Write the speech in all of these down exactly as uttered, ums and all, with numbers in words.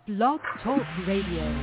Blog Talk Radio.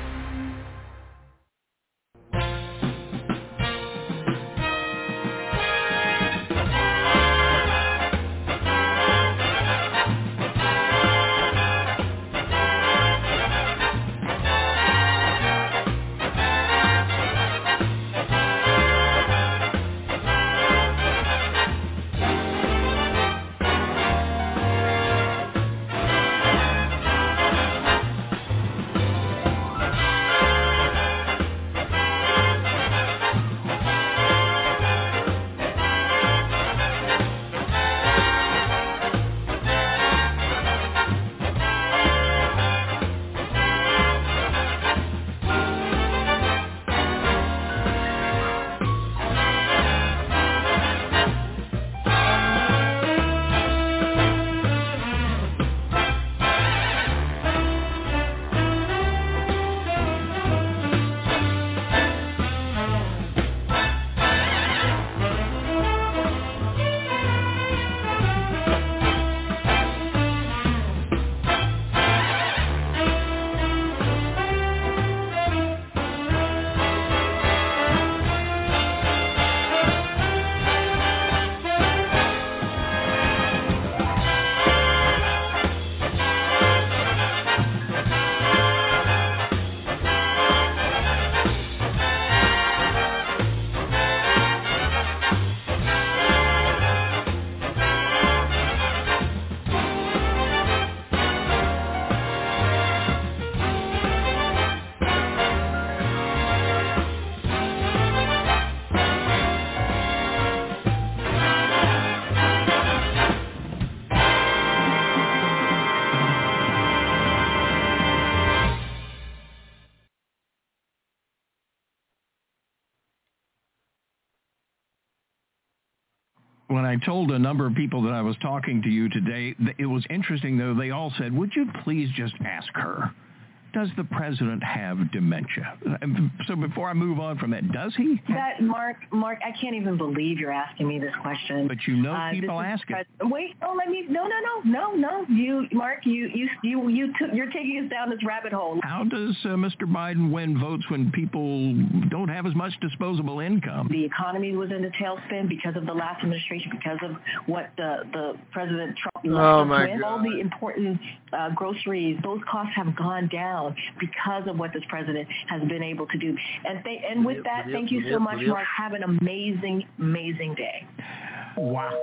When I told a number of people that I was talking to you today, it was interesting, though. They all said, would you please just ask her, does the president have dementia? So before I move on from that, does he? That, Mark, Mark, I can't even believe you're asking me this question. But you know uh, people ask it. Pres- Wait, oh, let me, no, no, no, no, no. You, Mark, you, you, you, you took, you're taking us down this rabbit hole. How does uh, Mister Biden win votes when people don't have as much disposable income? The economy was in a tailspin because of the last administration, because of what the, the President Trump left oh us my with. God. All the important uh, groceries, those costs have gone down because of what this president has been able to do. And th- and with that, thank you so much, Mark. Have an amazing, amazing day. Wow.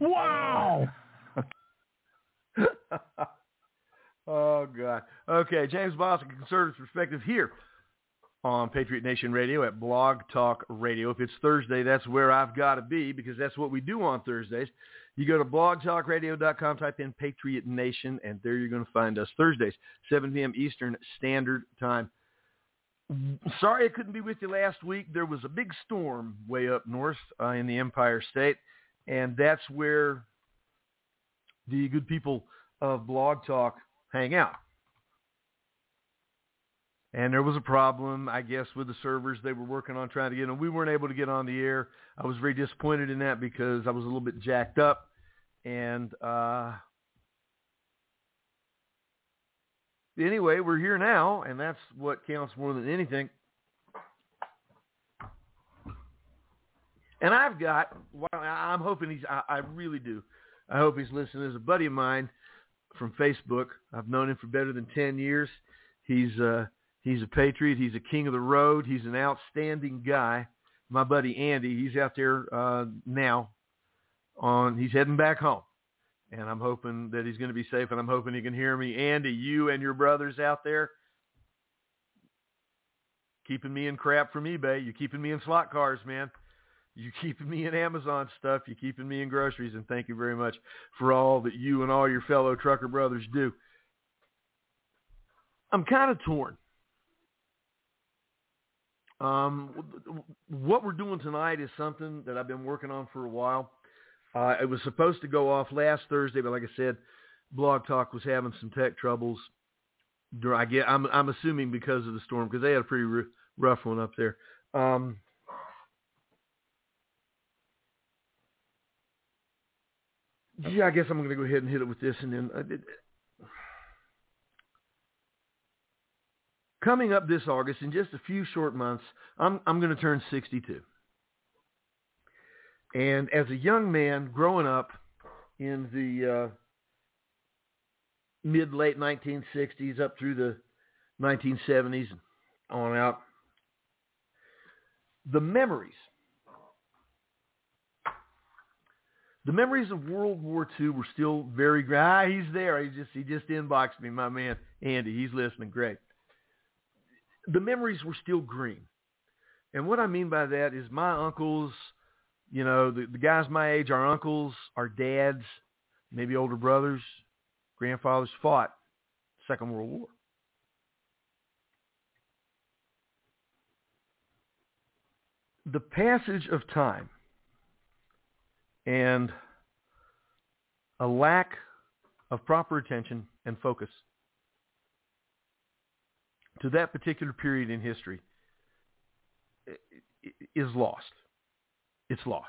Wow. Oh, God. Okay, James Bostic, Conservative Perspective here on Patriot Nation Radio at Blog Talk Radio. If it's Thursday, that's where I've got to be because that's what we do on Thursdays. You go to blog talk radio dot com, type in Patriot Nation, and there you're going to find us Thursdays, seven p.m. Eastern Standard Time. Sorry I couldn't be with you last week. There was a big storm way up north uh, in the Empire State, and that's where the good people of Blog Talk hang out. And there was a problem, I guess, with the servers they were working on trying to get on. We weren't able to get on the air. I was very disappointed in that because I was a little bit jacked up. And uh, anyway, we're here now, and that's what counts more than anything. And I've got, well, I'm hoping he's, I, I really do. I hope he's listening. There's a buddy of mine from Facebook. I've known him for better than ten years. He's uh, he's a patriot. He's a king of the road. He's an outstanding guy. My buddy Andy, he's out there uh, now. On he's heading back home, and I'm hoping that he's going to be safe, and I'm hoping he can hear me. Andy, you and your brothers out there keeping me in crap from eBay. You're keeping me in slot cars, man. You're keeping me in Amazon stuff. You're keeping me in groceries, and thank you very much for all that you and all your fellow trucker brothers do. I'm kind of torn. Um, what we're doing tonight is something that I've been working on for a while. Uh, it was supposed to go off last Thursday, but like I said, Blog Talk was having some tech troubles. I get, I'm, I'm assuming because of the storm, because they had a pretty r- rough one up there. Um, yeah, I guess I'm going to go ahead and hit it with this, and then uh, it, coming up this August, in just a few short months, I'm, I'm going to turn sixty-two. And as a young man growing up in the uh, mid-late nineteen sixties up through the nineteen seventies on out, the memories, the memories of World War Two were still very great. Ah, he's there. He just, he just inboxed me, my man, Andy. He's listening. Great. The memories were still green. And what I mean by that is my uncles, you know, the, the guys my age, our uncles, our dads, maybe older brothers, grandfathers fought Second World War. The passage of time and a lack of proper attention and focus to that particular period in history is lost. It's lost.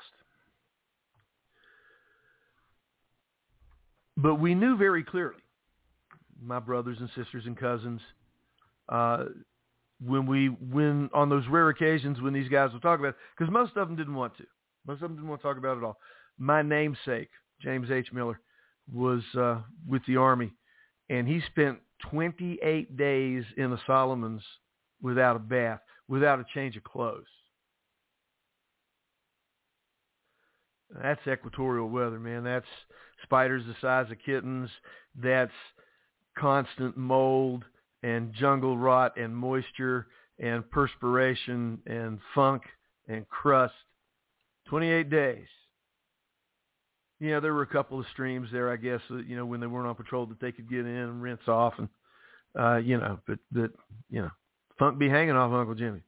But we knew very clearly, my brothers and sisters and cousins, uh, when we, when on those rare occasions when these guys would talk about it, because most of them didn't want to. Most of them didn't want to talk about it at all. My namesake, James H. Miller, was uh, with the Army, and he spent twenty-eight days in the Solomons without a bath, without a change of clothes. That's equatorial weather, man. That's spiders the size of kittens. That's constant mold and jungle rot and moisture and perspiration and funk and crust. twenty-eight days. You know, there were a couple of streams there, I guess, you know, when they weren't on patrol that they could get in and rinse off. And, uh, you know, but, but, you know, funk be hanging off Uncle Jimmy.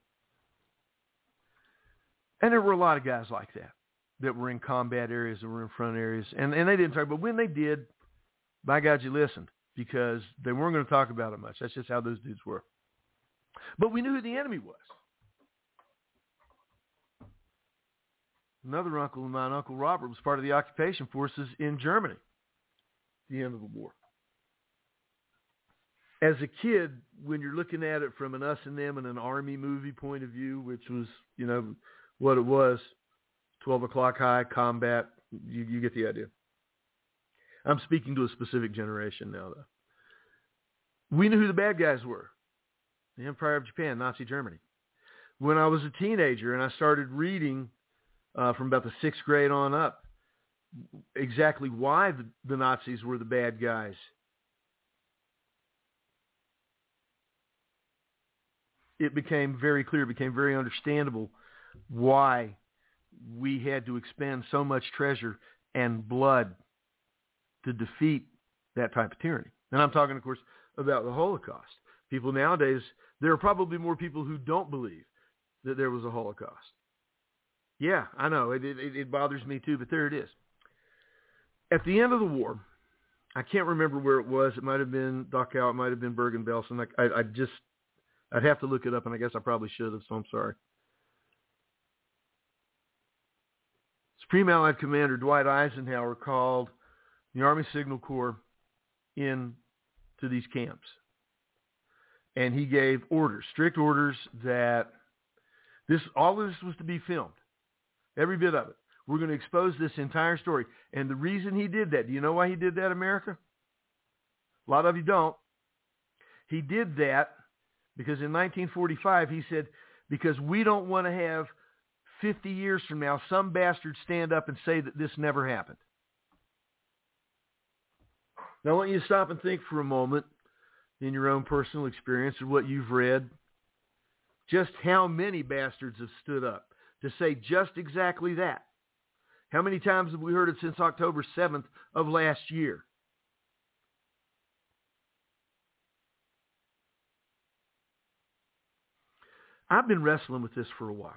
And there were a lot of guys like that, that were in combat areas, that were in front areas. And, and they didn't talk, but when they did, by God, you listened, because they weren't going to talk about it much. That's just how those dudes were. But we knew who the enemy was. Another uncle of mine, Uncle Robert, was part of the occupation forces in Germany at the end of the war. As a kid, when you're looking at it from an us and them and an army movie point of view, which was, you know, what it was, twelve o'clock high, combat, you, you get the idea. I'm speaking to a specific generation now, though. We knew who the bad guys were. The Empire of Japan, Nazi Germany. When I was a teenager and I started reading uh, from about the sixth grade on up, exactly why the, the Nazis were the bad guys. It became very clear, it became very understandable why we had to expend so much treasure and blood to defeat that type of tyranny. And I'm talking, of course, about the Holocaust. People nowadays, there are probably more people who don't believe that there was a Holocaust. Yeah, I know, it, it, it bothers me too, but there it is. At the end of the war, I can't remember where it was. It might have been Dachau. It might have been Bergen-Belsen. I, I, I just, I'd have to look it up, and I guess I probably should have, so I'm sorry. Supreme Allied Commander Dwight Eisenhower called the Army Signal Corps in to these camps. And he gave orders, strict orders, that this, all of this was to be filmed. Every bit of it. We're going to expose this entire story. And the reason he did that, do you know why he did that, America? A lot of you don't. He did that because in nineteen forty-five, he said, because we don't want to have fifty years from now some bastard stand up and say that this never happened. Now I want you to stop and think for a moment in your own personal experience of what you've read, just how many bastards have stood up to say just exactly that. How many times have we heard it since October seventh of last year? I've been wrestling with this for a while.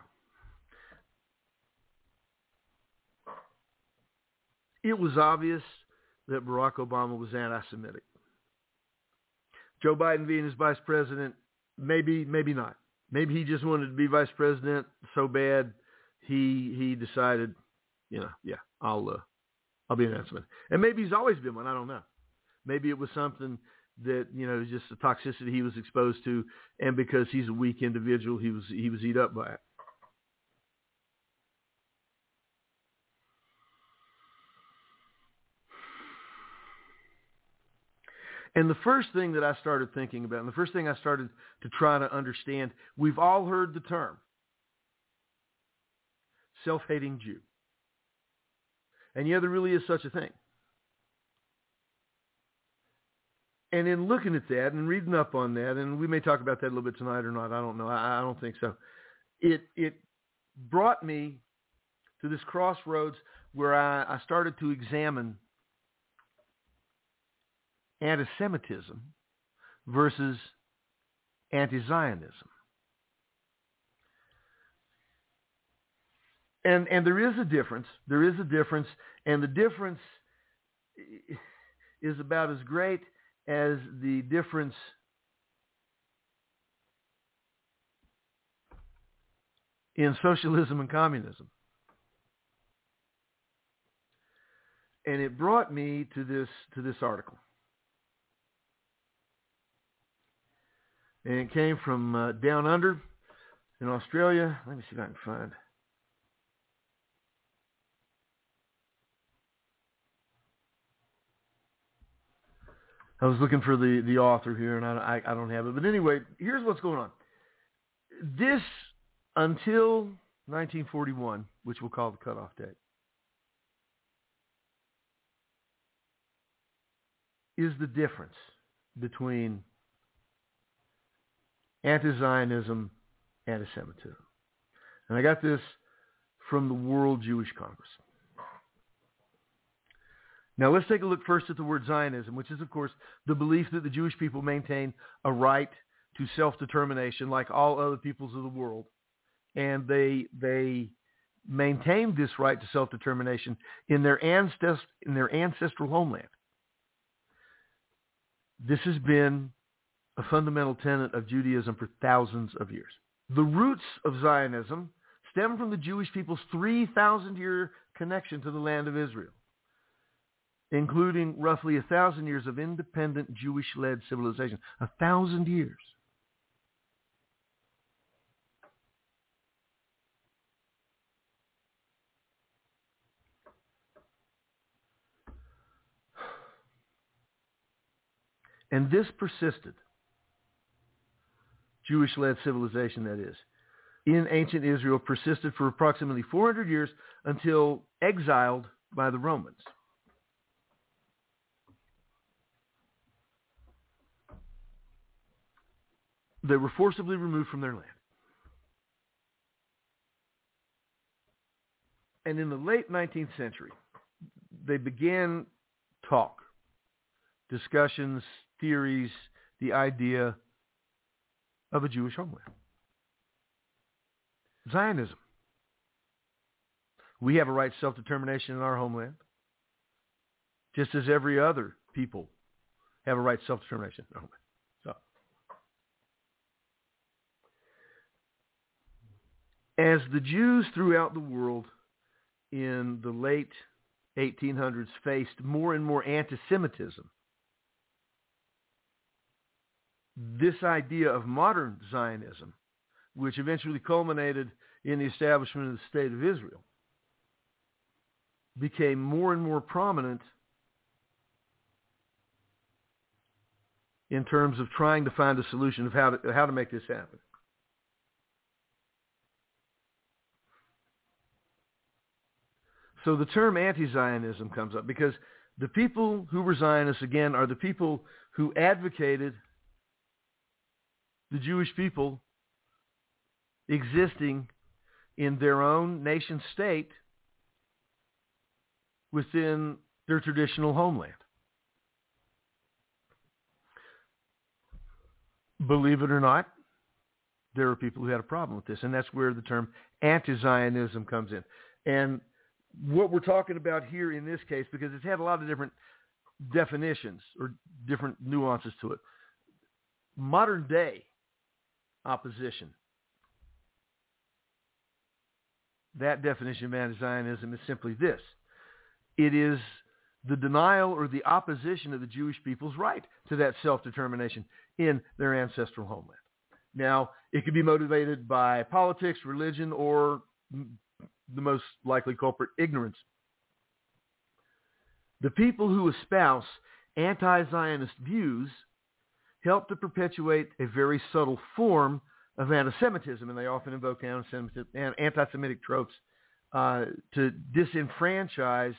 It was obvious that Barack Obama was anti-Semitic. Joe Biden being his vice president, maybe, maybe not. Maybe he just wanted to be vice president so bad he he decided, you know, yeah, I'll uh, I'll be an anti-Semitic. And maybe he's always been one. I don't know. Maybe it was something that, you know, just the toxicity he was exposed to, and because he's a weak individual, he was he was eat up by it. And the first thing that I started thinking about, and the first thing I started to try to understand, we've all heard the term self-hating Jew. And yeah, there really is such a thing. And in looking at that and reading up on that, and we may talk about that a little bit tonight or not, I don't know, I, I don't think so. It it brought me to this crossroads where I, I started to examine anti-Semitism versus anti-Zionism. And and there is a difference. There is a difference, and the difference is about as great as the difference in socialism and communism. And it brought me to this to this article. And it came from uh, down under in Australia. Let me see if I can find. I was looking for the, the author here, and I, I, I don't have it. But anyway, here's what's going on. This, until nineteen forty-one, which we'll call the cutoff date, is the difference between anti-Zionism and anti-Semitism. And I got this from the World Jewish Congress. Now let's take a look first at the word Zionism, which is, of course, the belief that the Jewish people maintain a right to self-determination like all other peoples of the world. And they they maintain this right to self-determination in their ancest- in their ancestral homeland. This has been a fundamental tenet of Judaism for thousands of years. The roots of Zionism stem from the Jewish people's three thousand year connection to the land of Israel, including roughly a thousand years of independent Jewish-led civilization. A thousand years. And this persisted. Jewish-led civilization, that is, in ancient Israel persisted for approximately four hundred years until exiled by the Romans. They were forcibly removed from their land. And in the late nineteenth century, they began talk, discussions, theories, the idea of a Jewish homeland. Zionism. We have a right to self-determination in our homeland, just as every other people have a right to self-determination in their homeland. So, as the Jews throughout the world in the late eighteen hundreds faced more and more anti-Semitism, this idea of modern Zionism, which eventually culminated in the establishment of the State of Israel, became more and more prominent in terms of trying to find a solution of how to, how to make this happen. So the term anti-Zionism comes up because the people who were Zionists, again, are the people who advocated the Jewish people existing in their own nation state within their traditional homeland. Believe it or not, there are people who had a problem with this, and that's where the term anti-Zionism comes in. And what we're talking about here in this case, because it's had a lot of different definitions or different nuances to it, modern day opposition. That definition of anti-Zionism is simply this. It is the denial or the opposition of the Jewish people's right to that self-determination in their ancestral homeland. Now, it could be motivated by politics, religion, or the most likely culprit, ignorance. The people who espouse anti-Zionist views help to perpetuate a very subtle form of anti-Semitism, and they often invoke anti-Semitic tropes uh, to disenfranchise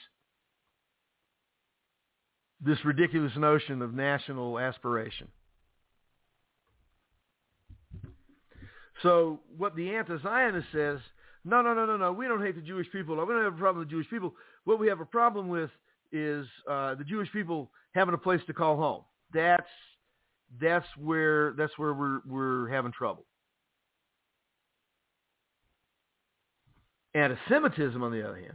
this ridiculous notion of national aspiration. So what the anti-Zionist says, no, no, no, no, no, we don't hate the Jewish people. We don't have a problem with the Jewish people. What we have a problem with is uh, the Jewish people having a place to call home. That's that's where that's where we're we're having trouble. Anti-Semitism, on the other hand,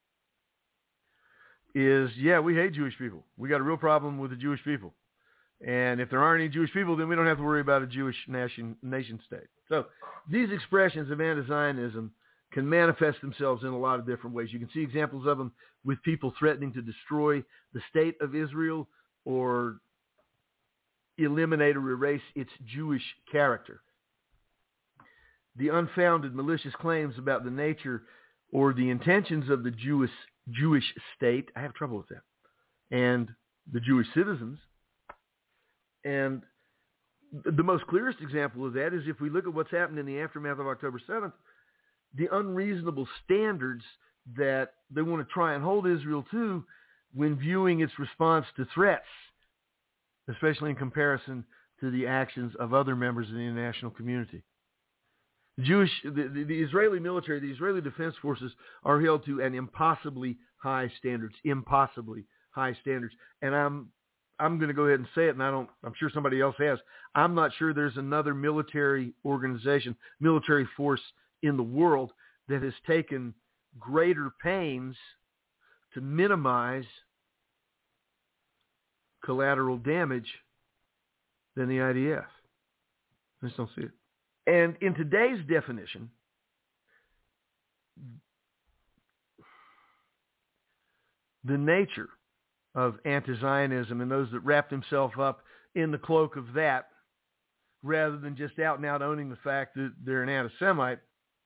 is, yeah, we hate Jewish people. We got a real problem with the Jewish people. And if there aren't any Jewish people, then we don't have to worry about a Jewish nation, nation state. So these expressions of anti-Zionism can manifest themselves in a lot of different ways. You can see examples of them with people threatening to destroy the state of Israel or eliminate or erase its Jewish character. The unfounded malicious claims about the nature or the intentions of the Jewish Jewish state, I have trouble with that, and the Jewish citizens. And the most clearest example of that is if we look at what's happened in the aftermath of October seventh, the unreasonable standards that they want to try and hold Israel to when viewing its response to threats, especially in comparison to the actions of other members of the international community. The Jewish, the, the, the Israeli military, the Israeli Defense Forces are held to an impossibly high standards, impossibly high standards. And I'm I'm going to go ahead and say it, and I don't, I'm sure somebody else has. I'm not sure there's another military organization, military force in the world that has taken greater pains to minimize collateral damage than the I D F. I just don't see it. And in today's definition, the nature of anti-Zionism and those that wrap themselves up in the cloak of that, rather than just out and out owning the fact that they're an anti-Semite,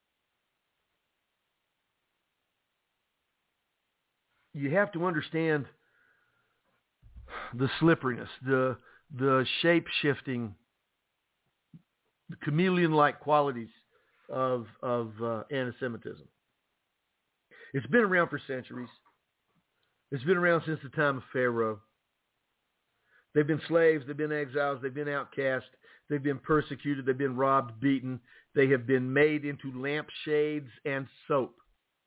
you have to understand the slipperiness, the the shape-shifting, the chameleon-like qualities of of uh, anti-Semitism. It's been around for centuries. It's been around since the time of Pharaoh. They've been slaves, they've been exiles, they've been outcast, they've been persecuted, they've been robbed, beaten, they have been made into lampshades and soap.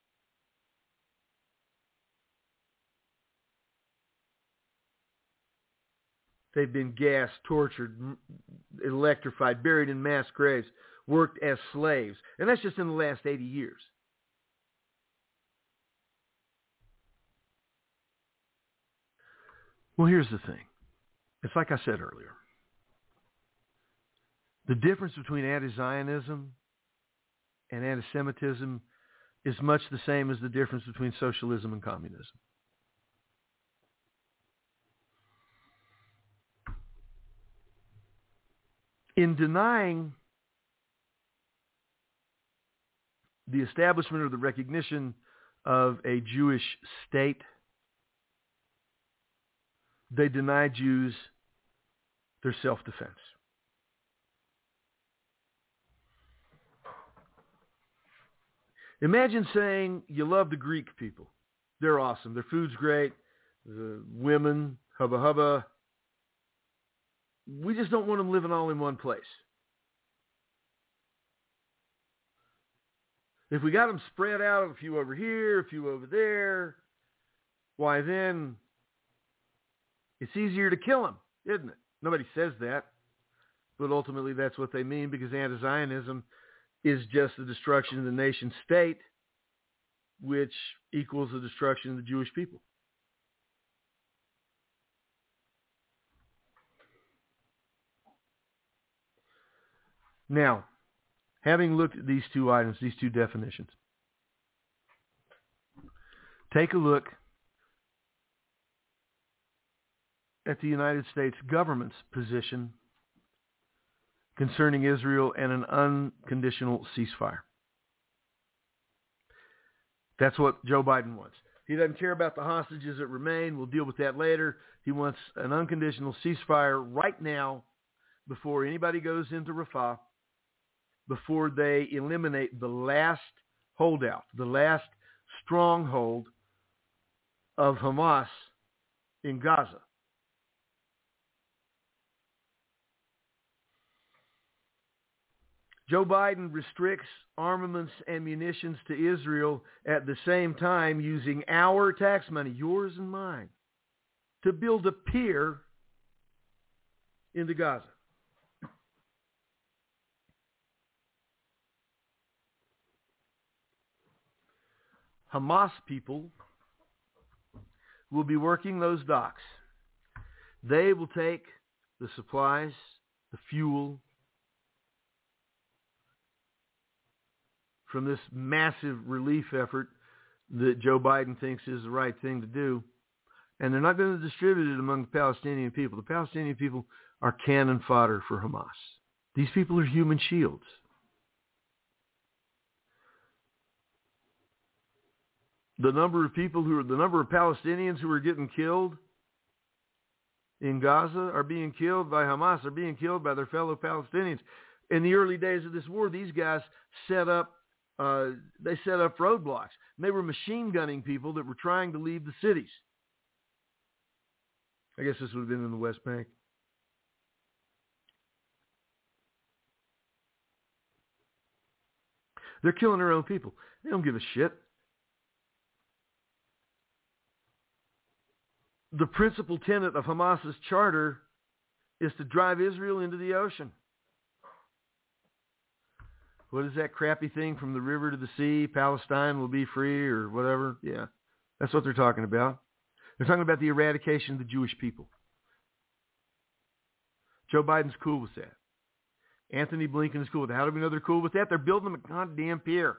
They've been gassed, tortured, electrified, buried in mass graves, worked as slaves. And that's just in the last eighty years. Well, here's the thing. It's like I said earlier. The difference between anti-Zionism and anti-Semitism is much the same as the difference between socialism and communism. In denying the establishment or the recognition of a Jewish state, they deny Jews their self-defense. Imagine saying you love the Greek people. They're awesome. Their food's great. The women, hubba hubba. We just don't want them living all in one place. If we got them spread out, a few over here, a few over there, why then it's easier to kill them, isn't it? Nobody says that, but ultimately that's what they mean, because anti-Zionism is just the destruction of the nation state, which equals the destruction of the Jewish people. Now, having looked at these two items, these two definitions, take a look at the United States government's position concerning Israel and an unconditional ceasefire. That's what Joe Biden wants. He doesn't care about the hostages that remain. We'll deal with that later. He wants an unconditional ceasefire right now before anybody goes into Rafah, before they eliminate the last holdout, the last stronghold of Hamas in Gaza. Joe Biden restricts armaments and munitions to Israel at the same time using our tax money, yours and mine, to build a pier into Gaza. Hamas people will be working those docks. They will take the supplies, the fuel, from this massive relief effort that Joe Biden thinks is the right thing to do, and they're not going to distribute it among the Palestinian people. The Palestinian people are cannon fodder for Hamas. These people are human shields. The number of people who are, the number of Palestinians who are getting killed in Gaza are being killed by Hamas, are being killed by their fellow Palestinians. In the early days of this war, these guys set up Uh, they set up roadblocks. And they were machine gunning people that were trying to leave the cities. I guess this would have been in the West Bank. They're killing their own people. They don't give a shit. The principal tenet of Hamas's charter is to drive Israel into the ocean. What is that crappy thing from the river to the sea? Palestine will be free or whatever. Yeah, that's what they're talking about. They're talking about the eradication of the Jewish people. Joe Biden's cool with that. Anthony Blinken is cool with that. How do we know they're cool with that? They're building them a goddamn pier.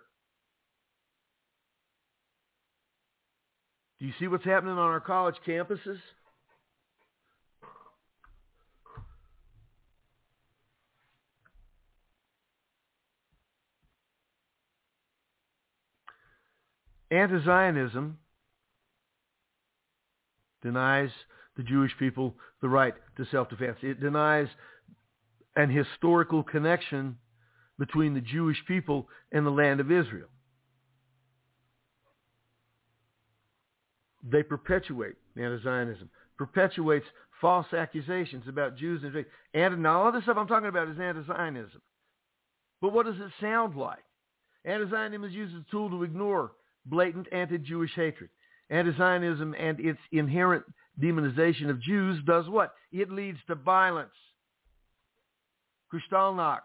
Do you see what's happening on our college campuses? Anti-Zionism denies the Jewish people the right to self-defense. It denies an historical connection between the Jewish people and the land of Israel. They perpetuate, anti-Zionism perpetuates false accusations about Jews and and now all this stuff I'm talking about is anti-Zionism. But what does it sound like? Anti-Zionism is used as a tool to ignore blatant anti-Jewish hatred. Anti-Zionism and its inherent demonization of Jews does what? It leads to violence. Kristallnacht.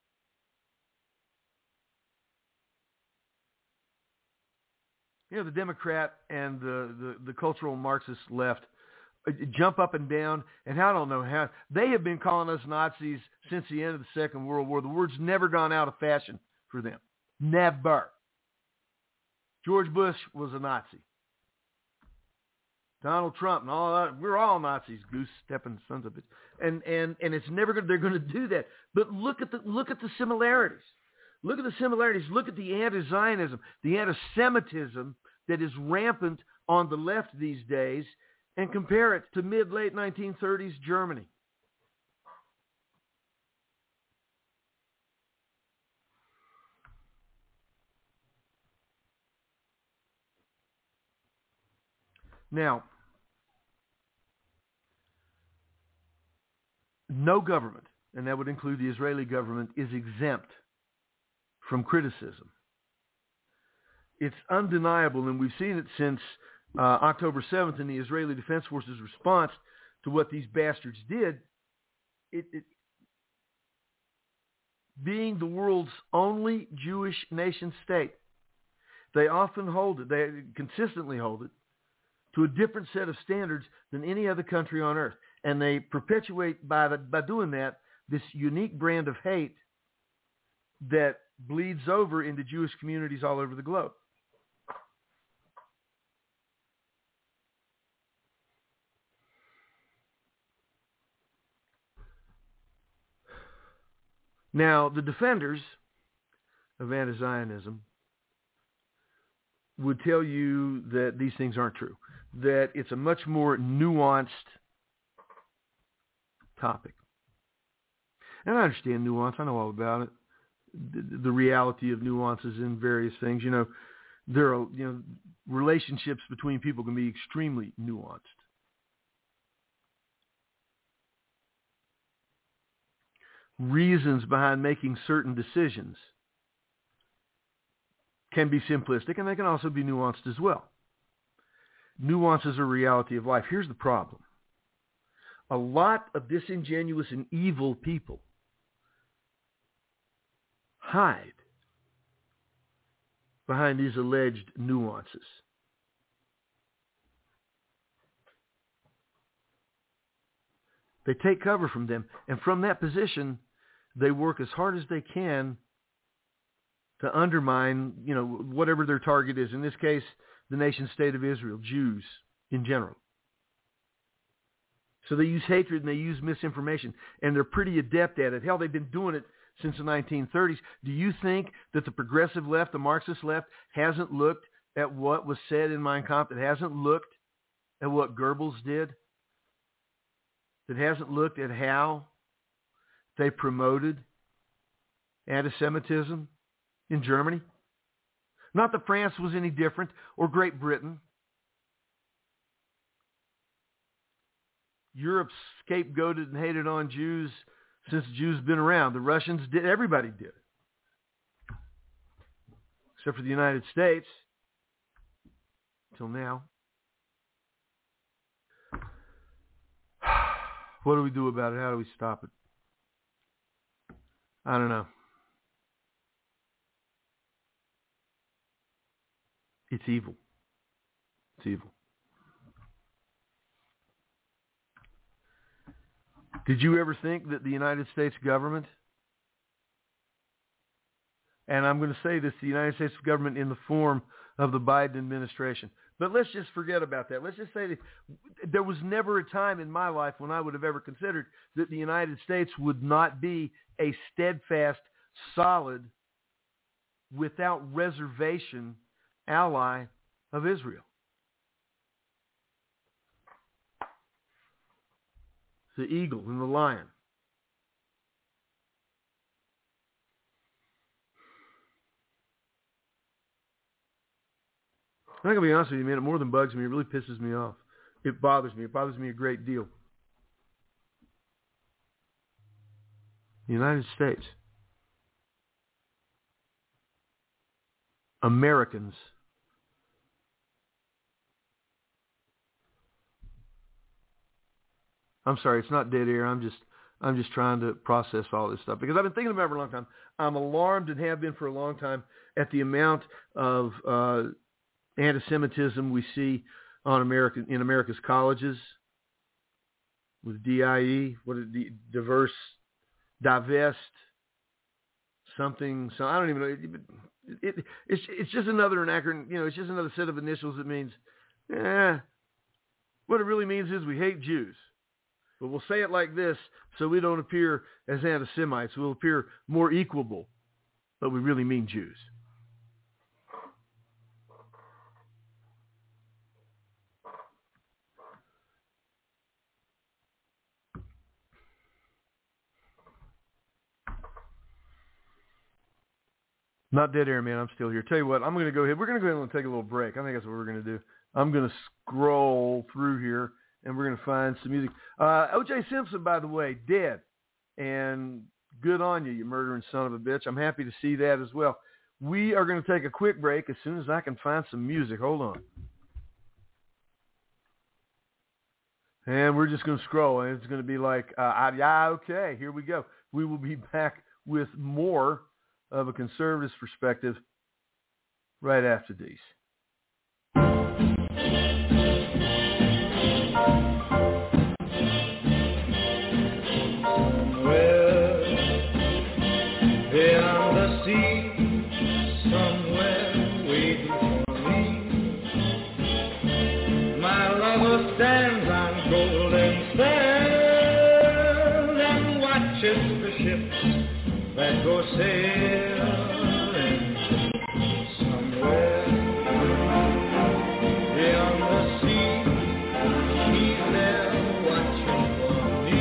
You know, the Democrat and the, the, the cultural Marxist left jump up and down, and I don't know how. They have been calling us Nazis since the end of the Second World War. The word's never gone out of fashion for them. Never. George Bush was a Nazi. Donald Trump and all that, we're all Nazis, goose-stepping sons of bitches. And and and it's never going. They're going to do that. But look at the look at the similarities. Look at the similarities. Look at the anti-Zionism, the anti-Semitism that is rampant on the left these days, and compare it to mid-late nineteen thirties Germany. Now, no government, and that would include the Israeli government, is exempt from criticism. It's undeniable, and we've seen it since uh, October seventh in the Israeli Defense Forces' response to what these bastards did. It, it, being the world's only Jewish nation state, they often hold it, they consistently hold it, to a different set of standards than any other country on earth. And they perpetuate, by, the, by doing that, this unique brand of hate that bleeds over into Jewish communities all over the globe. Now, the defenders of anti-Zionism would tell you that these things aren't true, that it's a much more nuanced topic. And I understand nuance. I know all about it. The, the reality of nuances in various things. You know, there are, you know, relationships between people can be extremely nuanced. Reasons behind making certain decisions can be simplistic, and they can also be nuanced as well. Nuance is a reality of life. Here's the problem. A lot of disingenuous and evil people hide behind these alleged nuances. They take cover from them, and from that position, they work as hard as they can to undermine, you know, whatever their target is. In this case, the nation state of Israel, Jews in general. So they use hatred and they use misinformation, and they're pretty adept at it. Hell, they've been doing it since the nineteen thirties. Do you think that the progressive left, the Marxist left, hasn't looked at what was said in Mein Kampf, that hasn't looked at what Goebbels did, that hasn't looked at how they promoted anti-Semitism in Germany? Not that France was any different, or Great Britain. Europe scapegoated and hated on Jews since Jews have been around. The Russians did. Everybody did it. Except for the United States. Until now. What do we do about it? How do we stop it? I don't know. It's evil. It's evil. Did you ever think that the United States government, and I'm going to say this, the United States government in the form of the Biden administration, but let's just forget about that. Let's just say that there was never a time in my life when I would have ever considered that the United States would not be a steadfast, solid, without reservation ally of Israel. The eagle and the lion. I'm going to be honest with you, man. It more than bugs me. It really pisses me off. It bothers me. It bothers me a great deal. The United States. Americans. I'm sorry, it's not dead air. I'm just I'm just trying to process all this stuff because I've been thinking about it for a long time. I'm alarmed and have been for a long time at the amount of uh, anti-Semitism we see on American in America's colleges with D I E, what is the diverse, divest, something. So I don't even know. It, it, it's it's just another acronym. You know, it's just another set of initials that means, eh. What it really means is we hate Jews. But we'll say it like this so we don't appear as anti-Semites. We'll appear more equable, but we really mean Jews. Not dead air, man. I'm still here. Tell you what, I'm going to go ahead. We're going to go ahead and take a little break. I think that's what we're going to do. I'm going to scroll through here. And we're going to find some music. Uh, O J Simpson, by the way, dead. And good on you, you murdering son of a bitch. I'm happy to see that as well. We are going to take a quick break as soon as I can find some music. Hold on. And we're just going to scroll. And it's going to be like, uh, yeah, okay, here we go. We will be back with more of a conservative's perspective right after these. Stands on golden sand and watches the ships that go sailing somewhere beyond the sea. She's there watching for me.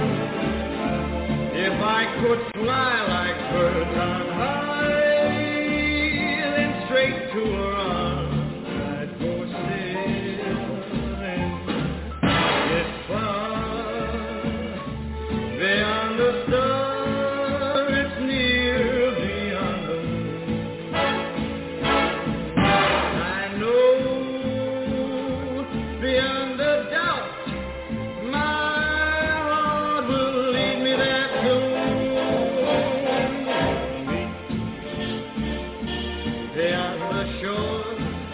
If I could fly like birds on high, then straight to her arms I'd go sailing. It's far beyond the stars, it's near beyond the moon. I know beyond a doubt my heart will lead me there soon. Beyond the shore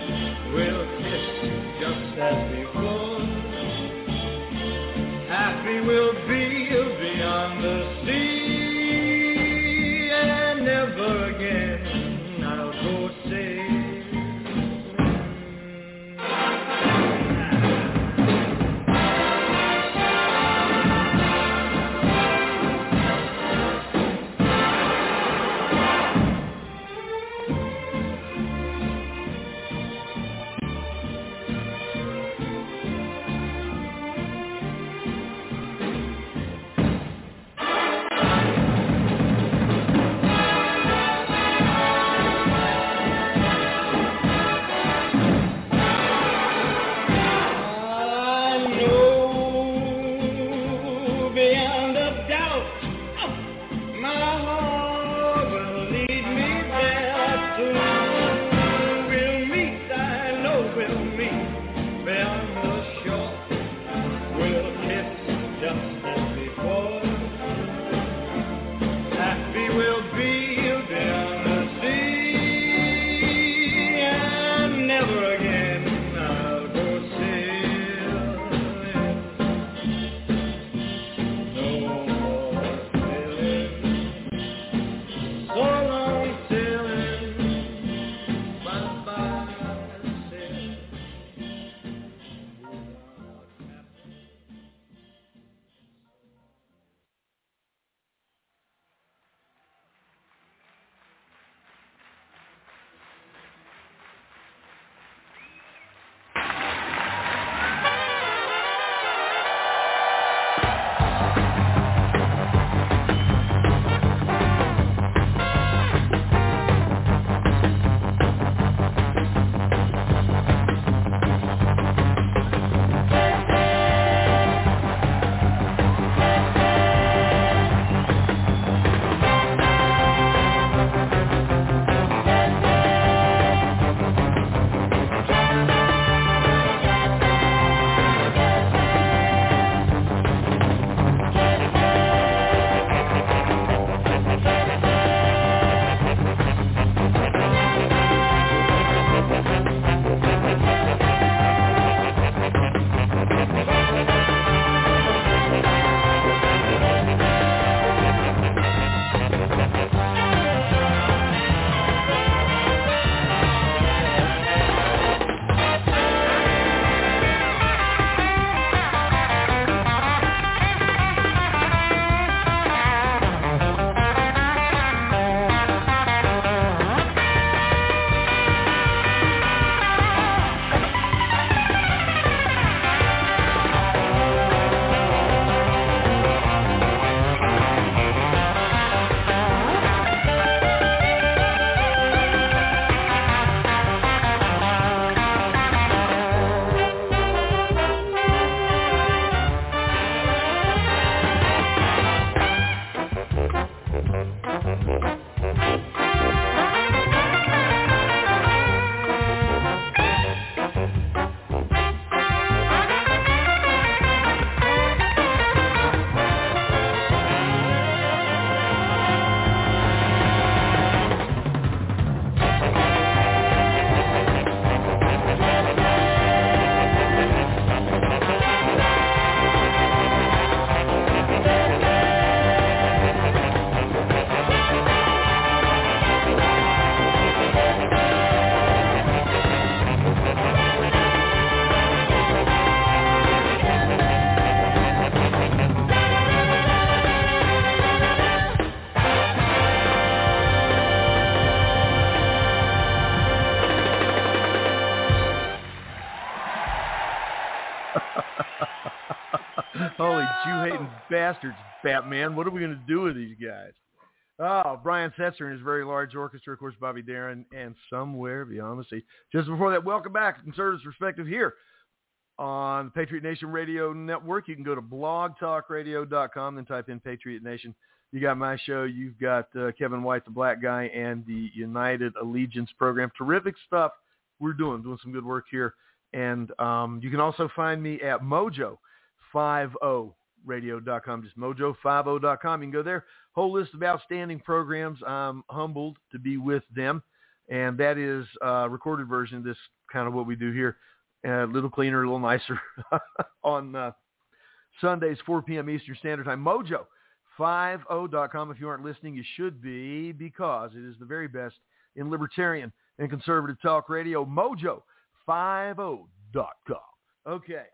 Jew-hating bastards, Batman. What are we going to do with these guys? Oh, Brian Setzer and his very large orchestra, of course, Bobby Darin, and Somewhere Beyond the Sea. Just before that, welcome back to Conservatives Perspective here on the Patriot Nation Radio Network. You can go to blog talk radio dot com and type in Patriot Nation. You got my show. You've got uh, Kevin White, the black guy, and the United Allegiance program. Terrific stuff we're doing, doing some good work here. And um, you can also find me at mojo fifty radio dot com, just mojo fifty dot com. You can go there. Whole list of outstanding programs. I'm humbled to be with them. And that is a recorded version of this, kind of what we do here. A little cleaner, a little nicer on uh, Sundays, four p.m. Eastern Standard Time. mojo fifty dot com. If you aren't listening, you should be, because it is the very best in libertarian and conservative talk radio. mojo fifty dot com. Okay.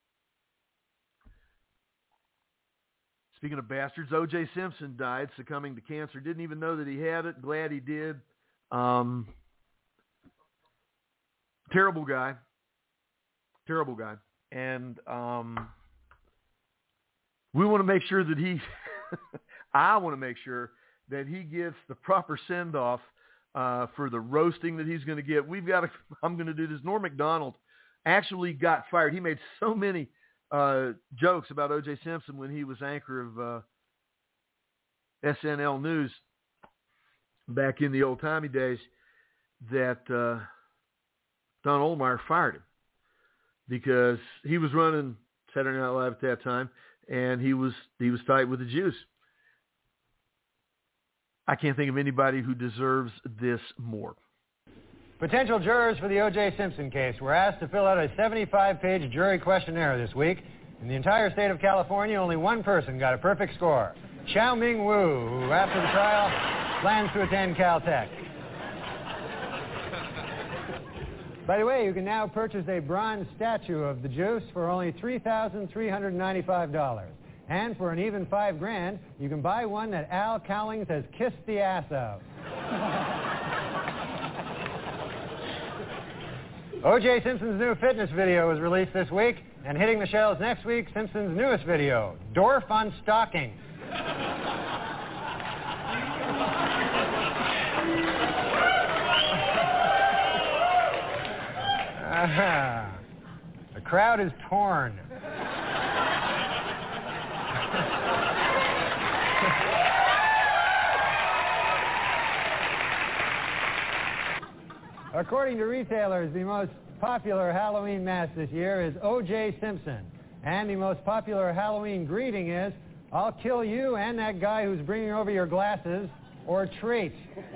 Speaking of bastards, O J Simpson died succumbing to cancer. Didn't even know that he had it. Glad he did. Um, terrible guy. Terrible guy. And um, we want to make sure that he, I want to make sure that he gets the proper send-off uh, for the roasting that he's going to get. We've got to, I'm going to do this. Norm Macdonald actually got fired. He made so many uh, jokes about O J Simpson when he was anchor of uh, S N L News back in the old-timey days that uh, Don Oldmeyer fired him because he was running Saturday Night Live at that time, and he was he was tight with the Jews. I can't think of anybody who deserves this more. Potential jurors for the O J Simpson case were asked to fill out a seventy-five page jury questionnaire this week. In the entire state of California, only one person got a perfect score, Xiao Ming Wu, who after the trial plans to attend Caltech. By the way, you can now purchase a bronze statue of the Juice for only three thousand three hundred ninety-five dollars. And for an even five grand, you can buy one that Al Cowlings has kissed the ass of. O J Simpson's new fitness video was released this week, and hitting the shelves next week, Simpson's newest video, Dorf on Stocking. Uh, the crowd is torn. According to retailers, the most popular Halloween mask this year is O J Simpson. And the most popular Halloween greeting is, I'll kill you and that guy who's bringing over your glasses, or treat.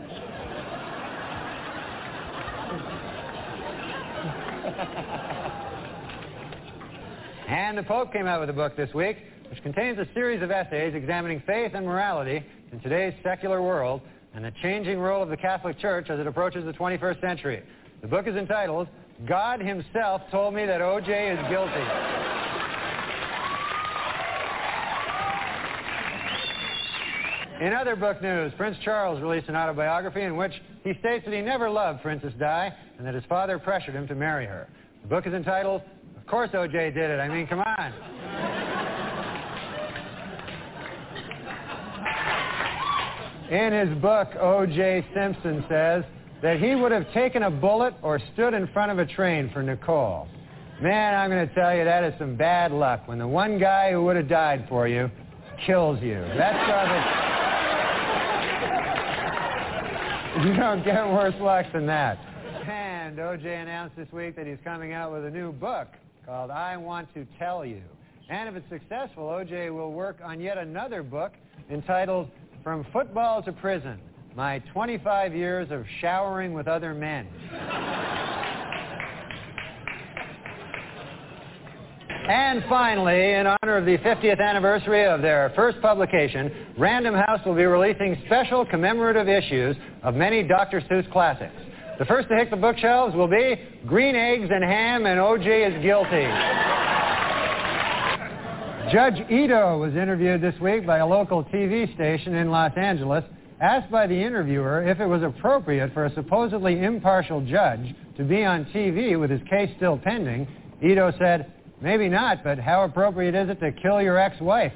And the Pope came out with a book this week, which contains a series of essays examining faith and morality in today's secular world and the changing role of the Catholic Church as it approaches the twenty-first century. The book is entitled, God Himself Told Me That O J Is Guilty. In other book news, Prince Charles released an autobiography in which he states that he never loved Princess Di and that his father pressured him to marry her. The book is entitled, Of Course O J Did It. I mean, come on. In his book, O J Simpson says that he would have taken a bullet or stood in front of a train for Nicole. Man, I'm going to tell you, that is some bad luck when the one guy who would have died for you kills you. That's garbage. You don't get worse luck than that. And O J announced this week that he's coming out with a new book called I Want to Tell You. And if it's successful, O J will work on yet another book entitled From Football to Prison, My twenty-five Years of Showering with Other Men. And finally, in honor of the fiftieth anniversary of their first publication, Random House will be releasing special commemorative issues of many Doctor Seuss classics. The first to hit the bookshelves will be Green Eggs and Ham and O J is Guilty. Judge Ito was interviewed this week by a local T V station in Los Angeles. Asked by the interviewer if it was appropriate for a supposedly impartial judge to be on T V with his case still pending, Ito said, Maybe not, but how appropriate is it to kill your ex-wife?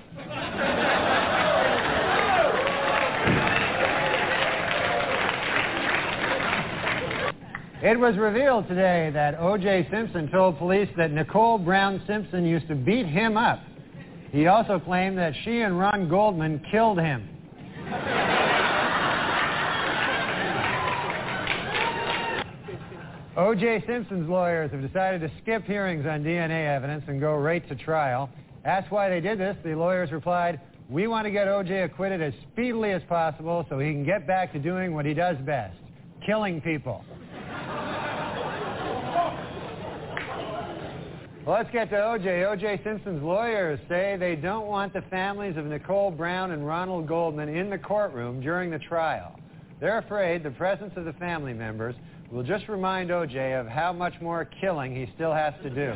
It was revealed today that O J Simpson told police that Nicole Brown Simpson used to beat him up. He also claimed that she and Ron Goldman killed him. O J Simpson's lawyers have decided to skip hearings on D N A evidence and go right to trial. Asked why they did this, the lawyers replied, "We want to get O J acquitted as speedily as possible so he can get back to doing what he does best, killing people." Well, let's get to O J. O J Simpson's lawyers say they don't want the families of Nicole Brown and Ronald Goldman in the courtroom during the trial. They're afraid the presence of the family members will just remind O J of how much more killing he still has to do.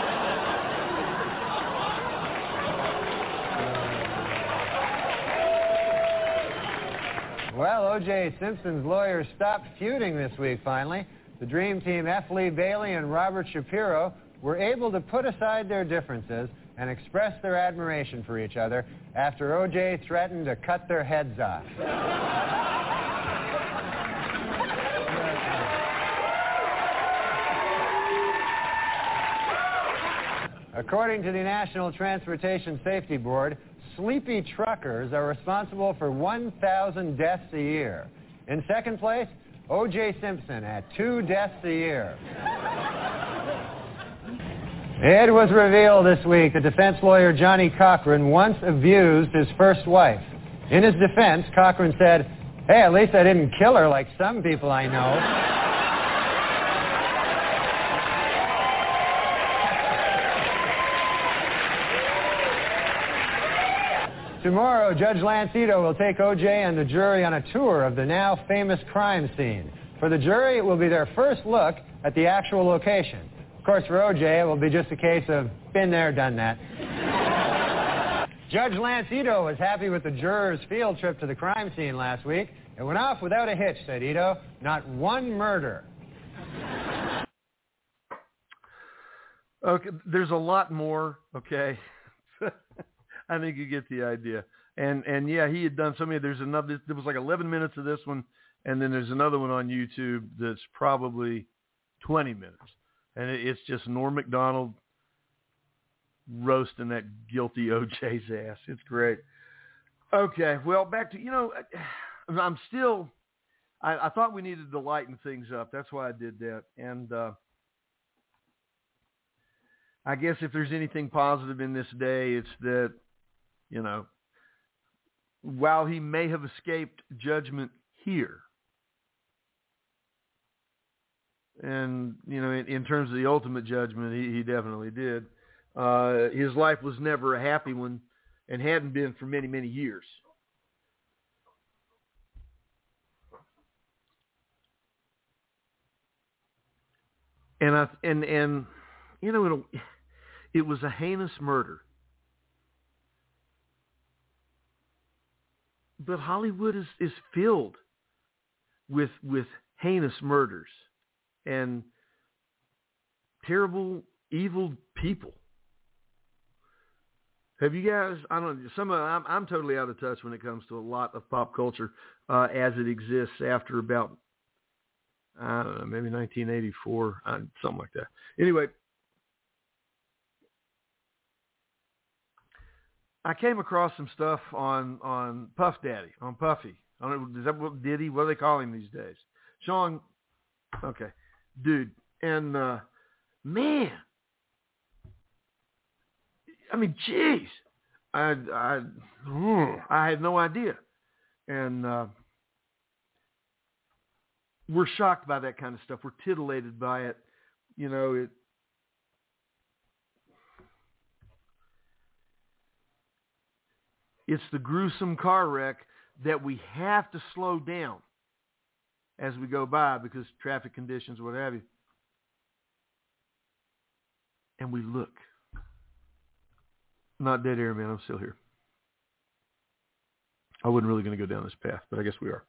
Well, O J Simpson's lawyers stopped feuding this week, finally. The Dream Team, F. Lee Bailey and Robert Shapiro, were able to put aside their differences and express their admiration for each other after O J threatened to cut their heads off. According to the National Transportation Safety Board, sleepy truckers are responsible for one thousand deaths a year. In second place, O J Simpson at two deaths a year. It was revealed this week that defense lawyer Johnny Cochran once abused his first wife. In his defense, Cochran said, "Hey, at least I didn't kill her like some people I know." Tomorrow, Judge Lancito will take O J and the jury on a tour of the now famous crime scene. For the jury, it will be their first look at the actual location. Of course, for O J, it will be just a case of been there, done that. Judge Lancito was happy with the jurors' field trip to the crime scene last week. It went off without a hitch, said Ito. Not one murder. Okay, there's a lot more, okay? I think you get the idea. And and yeah, he had done so many. There's another, there was like eleven minutes of this one, and then there's another one on YouTube that's probably twenty minutes. And it, it's just Norm Macdonald roasting that guilty O J's ass. It's great. Okay, well, back to, you know, I'm still, I, I thought we needed to lighten things up. That's why I did that. And uh, I guess if there's anything positive in this day, it's that, you know, while he may have escaped judgment here, and, you know, in, in terms of the ultimate judgment, he, he definitely did, uh, his life was never a happy one and hadn't been for many, many years. And, I, and, and you know, it, it was a heinous murder. But Hollywood is, is filled with with heinous murders and terrible, evil people. Have you guys? I don't know. Some of I'm, I'm totally out of touch when it comes to a lot of pop culture uh, as it exists after about I don't know, maybe nineteen eighty-four, uh, something like that. Anyway. I came across some stuff on, on Puff Daddy, on Puffy. I don't know, is that what Diddy? What do they call him these days? Sean, okay, dude, and uh, man, I mean, jeez, I I I had no idea, and uh, we're shocked by that kind of stuff. We're titillated by it, you know. It. It's the gruesome car wreck that we have to slow down as we go by because traffic conditions, what have you. And we look. Not dead air, man. I'm still here. I wasn't really going to go down this path, but I guess we are.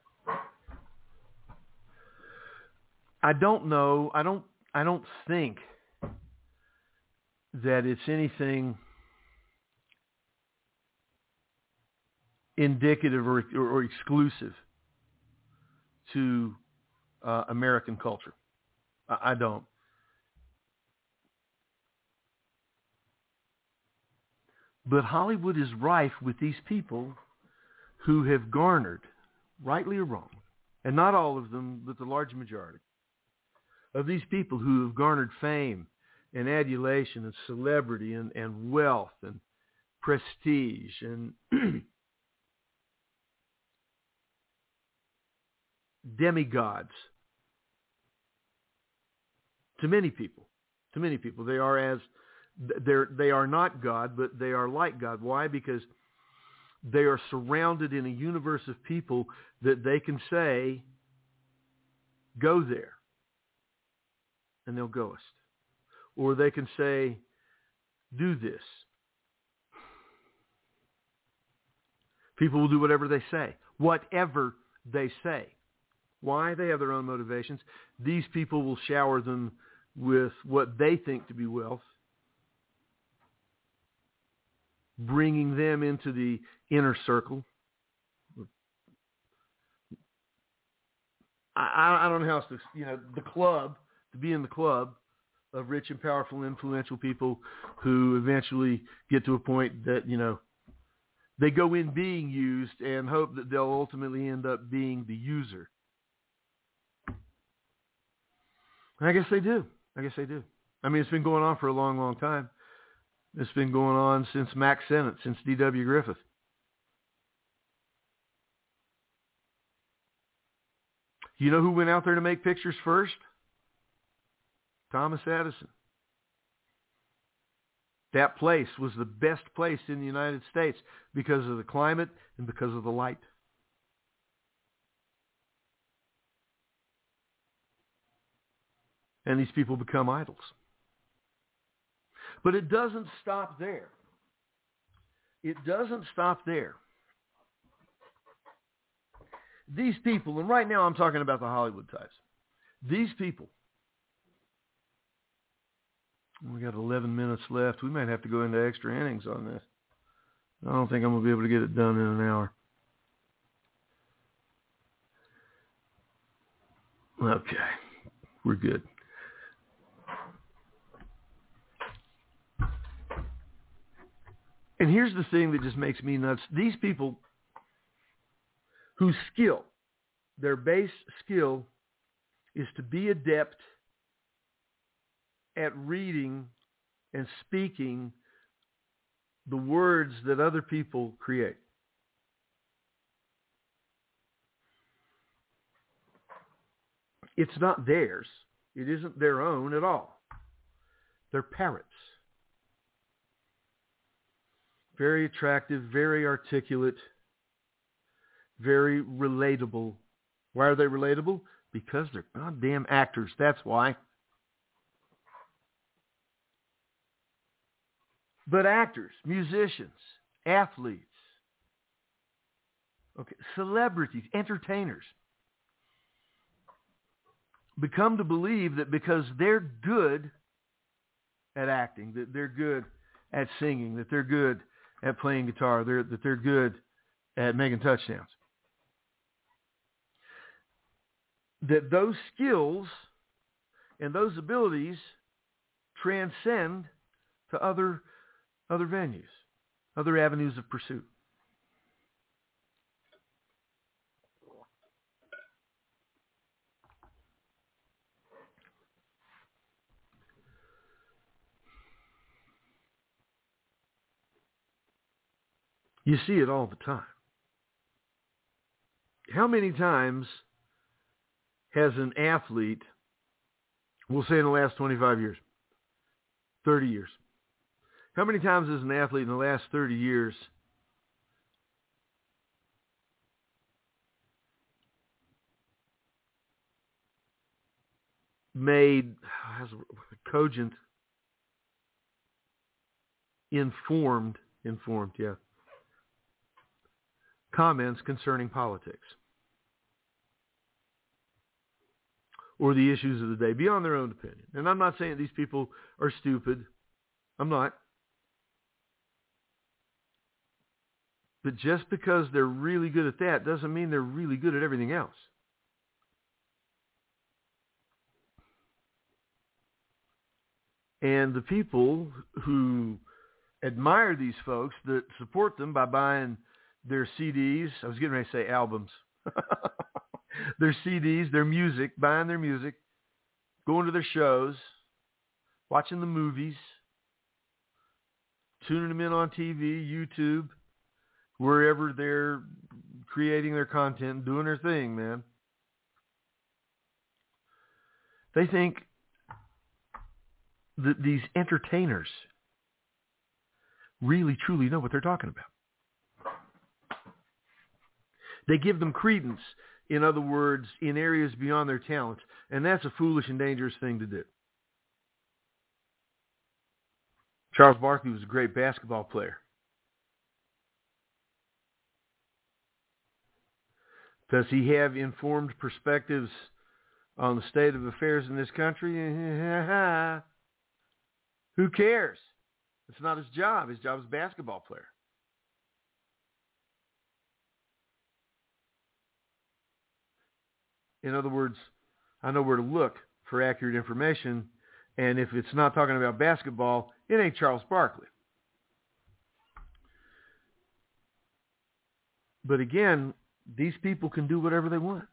I don't know. I don't. I don't think that it's anything indicative or, or, or exclusive to uh, American culture. I, I don't. But Hollywood is rife with these people who have garnered, rightly or wrong, and not all of them, but the large majority, of these people who have garnered fame and adulation and celebrity and, and wealth and prestige and demigods. To many people, to many people, they are as they're they are not God, but they are like God. Why? Because they are surrounded in a universe of people that they can say, "Go there," and they'll go us. Or they can say, "Do this." People will do whatever they say, whatever they say. Why? They have their own motivations. These people will shower them with what they think to be wealth, bringing them into the inner circle. I, I don't know how else to, you know, the club, to be in the club of rich and powerful, influential people who eventually get to a point that, you know, they go in being used and hope that they'll ultimately end up being the user. And I guess they do. I guess they do. I mean, it's been going on for a long, long time. It's been going on since Mack Sennett, since D W Griffith. You know who went out there to make pictures first? Thomas Edison. That place was the best place in the United States because of the climate and because of the light. And these people become idols. But it doesn't stop there. It doesn't stop there. These people, and right now I'm talking about the Hollywood types, these people, we got eleven minutes left. We might have to go into extra innings on this. I don't think I'm going to be able to get it done in an hour. Okay, we're good. And here's the thing that just makes me nuts. These people whose skill, their base skill, is to be adept at reading and speaking the words that other people create. It's not theirs. It isn't their own at all. They're parrots. Very attractive, very articulate, very relatable. Why are they relatable? Because they're goddamn actors. That's why. But actors, musicians, athletes, okay, celebrities, entertainers, become to believe that because they're good at acting, that they're good at singing, that they're good at playing guitar, they're, that they're good at making touchdowns, that those skills and those abilities transcend to other other venues, other avenues of pursuit. You see it all the time. How many times has an athlete, we'll say in the last twenty-five years, thirty years, how many times has an athlete in the last thirty years made has cogent, informed, informed, yeah, comments concerning politics or the issues of the day beyond their own opinion? And I'm not saying these people are stupid I'm not. But just because they're really good at that doesn't mean they're really good at everything else. And the people who admire these folks that support them by buying their C Ds, I was getting ready to say albums, their C Ds, their music, buying their music, going to their shows, watching the movies, tuning them in on T V, YouTube, wherever they're creating their content, doing their thing, man. They think that these entertainers really, truly know what they're talking about. They give them credence, in other words, in areas beyond their talent, and that's a foolish and dangerous thing to do. Charles Barkley was a great basketball player. Does he have informed perspectives on the state of affairs in this country? Who cares? It's not his job. His job is basketball player. In other words, I know where to look for accurate information, and if it's not talking about basketball, it ain't Charles Barkley. But again, these people can do whatever they want.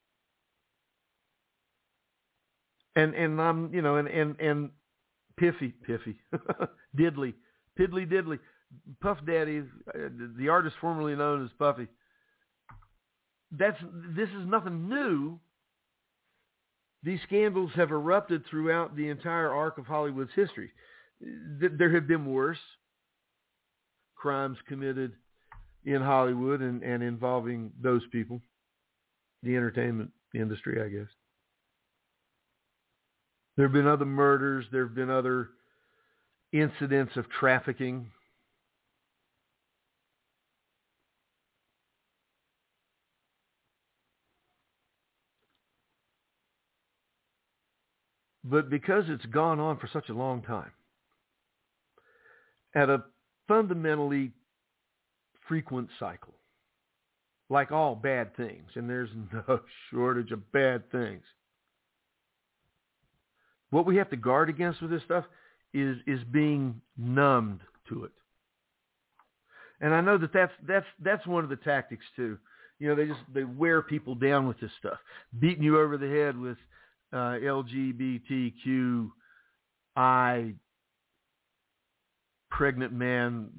And and I'm, you know, and and and Piffy, Piffy, Diddley, Piddly Diddley, Puff Daddy, the artist formerly known as Puffy. That's this is nothing new. These scandals have erupted throughout the entire arc of Hollywood's history. There have been worse crimes committed in Hollywood and, and involving those people, the entertainment industry, I guess. There have been other murders. There have been other incidents of trafficking. But because it's gone on for such a long time, at a fundamentally frequent cycle, like all bad things, and there's no shortage of bad things, what we have to guard against with this stuff is is being numbed to it. And I know that that's that's that's one of the tactics too. You know, they just they wear people down with this stuff, beating you over the head with uh, L G B T Q I pregnant man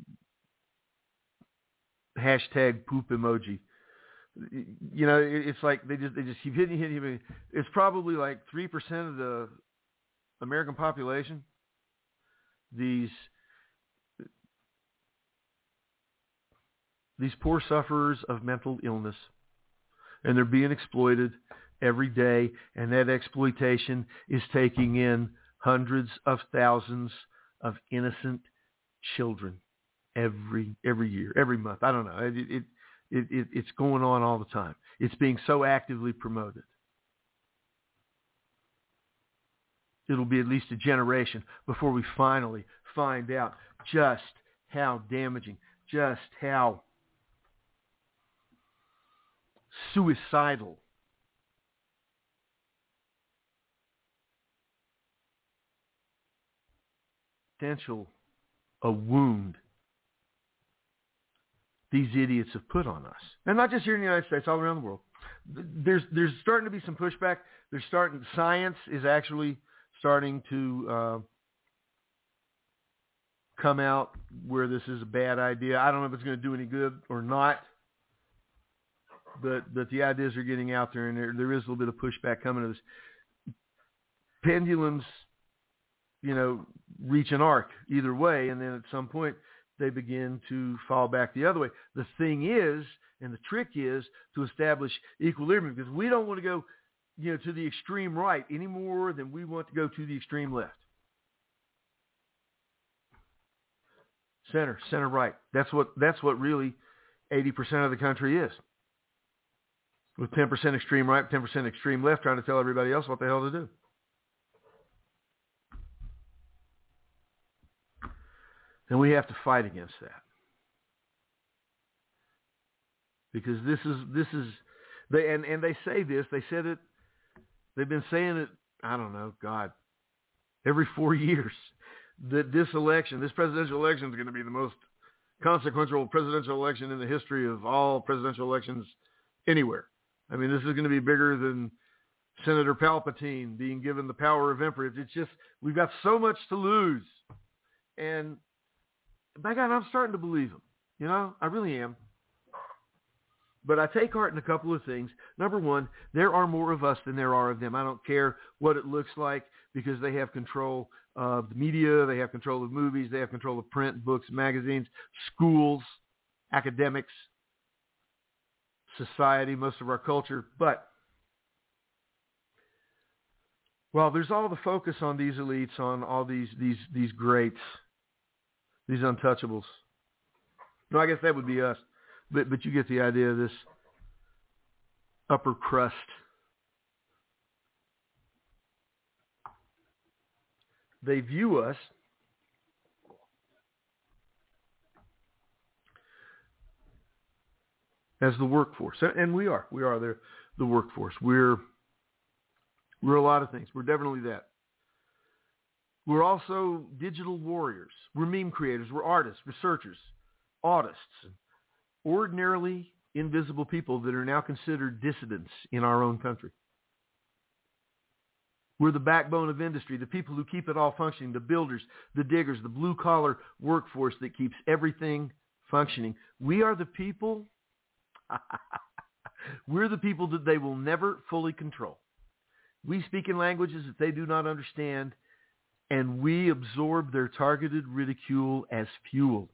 hashtag poop emoji. You know, it's like they just they just keep hitting you, hitting you. It's probably like three percent of the American population. These these poor sufferers of mental illness, and they're being exploited every day, and that exploitation is taking in hundreds of thousands of innocent children every every year, every month. I don't know. It, it, it, it, it's going on all the time. It's being so actively promoted. It'll be at least a generation before we finally find out just how damaging, just how suicidal potential a wound these idiots have put on us. And not just here in the United States, all around the world. There's there's starting to be some pushback. There's starting, science is actually starting to uh, come out where this is a bad idea. I don't know if it's going to do any good or not, but but the ideas are getting out there, and there there is a little bit of pushback coming to this. Pendulums, you know, reach an arc either way, and then at some point they begin to fall back the other way. The thing is, and the trick is, to establish equilibrium, because we don't want to go, you know, to the extreme right any more than we want to go to the extreme left. Center, center right. That's what that's what really eighty percent of the country is. With ten percent extreme right, ten percent extreme left, trying to tell everybody else what the hell to do. And we have to fight against that. Because this is, this is, they, and, and they say this, they said it, they've been saying it, I don't know, God, every four years, that this election, this presidential election is going to be the most consequential presidential election in the history of all presidential elections anywhere. I mean, this is going to be bigger than Senator Palpatine being given the power of emperor. It's just, we've got so much to lose. And by God, I'm starting to believe him. You know, I really am. But I take heart in a couple of things. Number one, there are more of us than there are of them. I don't care what it looks like because they have control of the media, they have control of movies, they have control of print, books, magazines, schools, academics, society, most of our culture. But while there's all the focus on these elites, on all these these these greats, these untouchables, no, I guess that would be us. But but you get the idea of this upper crust. They view us as the workforce. And we are. We are the, the workforce. We're, we're a lot of things. We're definitely that. We're also digital warriors. We're meme creators. We're artists, researchers, autists, ordinarily invisible people that are now considered dissidents in our own country. We're the backbone of industry, the people who keep it all functioning, the builders, the diggers, the blue-collar workforce that keeps everything functioning. We are the people, we're the people that they will never fully control. We speak in languages that they do not understand, and we absorb their targeted ridicule as fuel.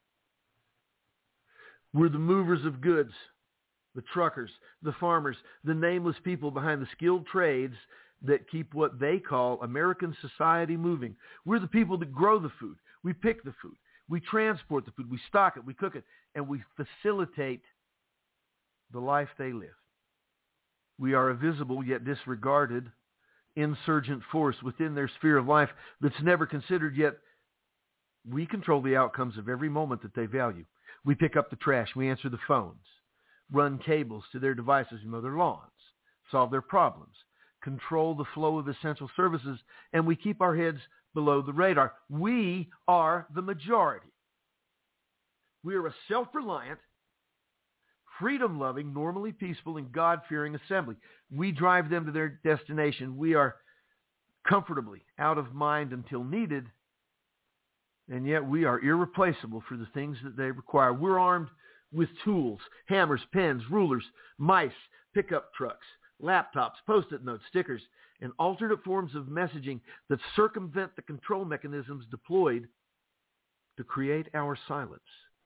We're the movers of goods, the truckers, the farmers, the nameless people behind the skilled trades that keep what they call American society moving. We're the people that grow the food. We pick the food. We transport the food. We stock it. We cook it. And we facilitate the life they live. We are a visible yet disregarded insurgent force within their sphere of life that's never considered, yet we control the outcomes of every moment that they value. We pick up the trash. We answer the phones, run cables to their devices, mow their lawns, solve their problems, control the flow of essential services, and we keep our heads below the radar. We are the majority. We are a self-reliant, freedom-loving, normally peaceful, and God-fearing assembly. We drive them to their destination. We are comfortably out of mind until needed, and yet we are irreplaceable for the things that they require. We're armed with tools, hammers, pens, rulers, mice, pickup trucks, laptops, post-it notes, stickers, and alternate forms of messaging that circumvent the control mechanisms deployed to create our silence.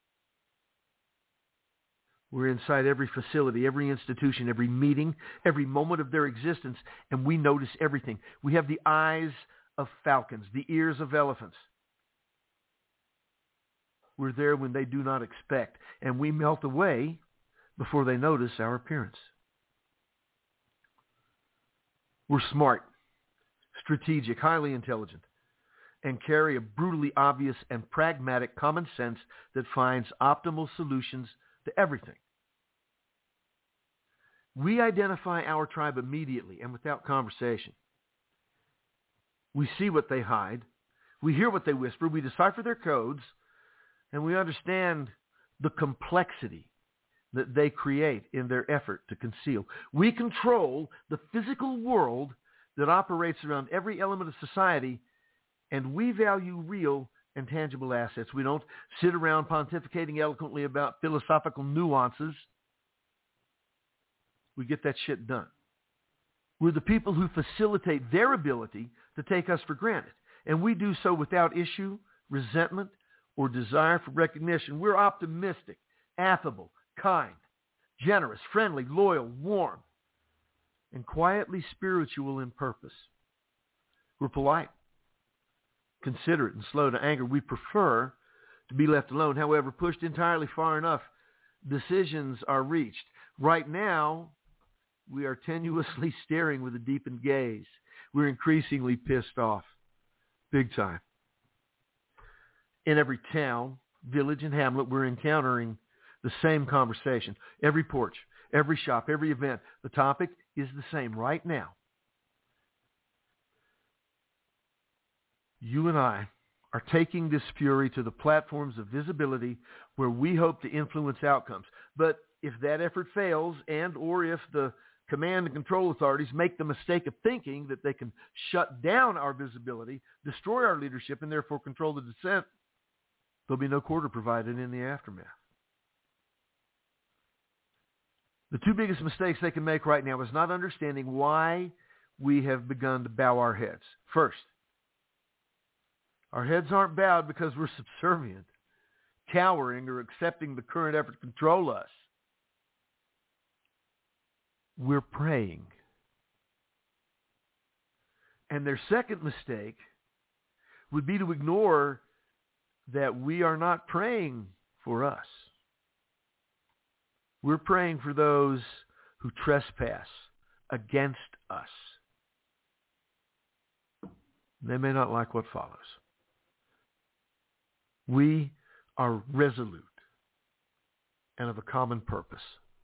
We're inside every facility, every institution, every meeting, every moment of their existence, and we notice everything. We have the eyes of falcons, the ears of elephants. We're there when they do not expect, and we melt away before they notice our appearance. We're smart, strategic, highly intelligent, and carry a brutally obvious and pragmatic common sense that finds optimal solutions to everything. We identify our tribe immediately and without conversation. We see what they hide. We hear what they whisper. We decipher their codes, and we understand the complexity that they create in their effort to conceal. We control the physical world that operates around every element of society, and we value real and tangible assets. We don't sit around pontificating eloquently about philosophical nuances. We get that shit done. We're the people who facilitate their ability to take us for granted, and we do so without issue, resentment, or desire for recognition. We're optimistic, affable, kind, generous, friendly, loyal, warm, and quietly spiritual in purpose. We're polite, considerate, and slow to anger. We prefer to be left alone. However, pushed entirely far enough, decisions are reached. Right now, we are tenuously staring with a deepened gaze. We're increasingly pissed off. Big time. in every town, village, and hamlet, we're encountering the same conversation. Every porch, every shop, every event, the topic is the same right now. You and I are taking this fury to the platforms of visibility where we hope to influence outcomes. But if that effort fails, and or if the command and control authorities make the mistake of thinking that they can shut down our visibility, destroy our leadership, and therefore control the dissent, there'll be no quarter provided in the aftermath. The two biggest mistakes they can make right now is not understanding why we have begun to bow our heads. First, our heads aren't bowed because we're subservient, cowering, or accepting the current effort to control us. We're praying. And their second mistake would be to ignore that we are not praying for us. We're praying for those who trespass against us. They may not like what follows. We are resolute and of a common purpose.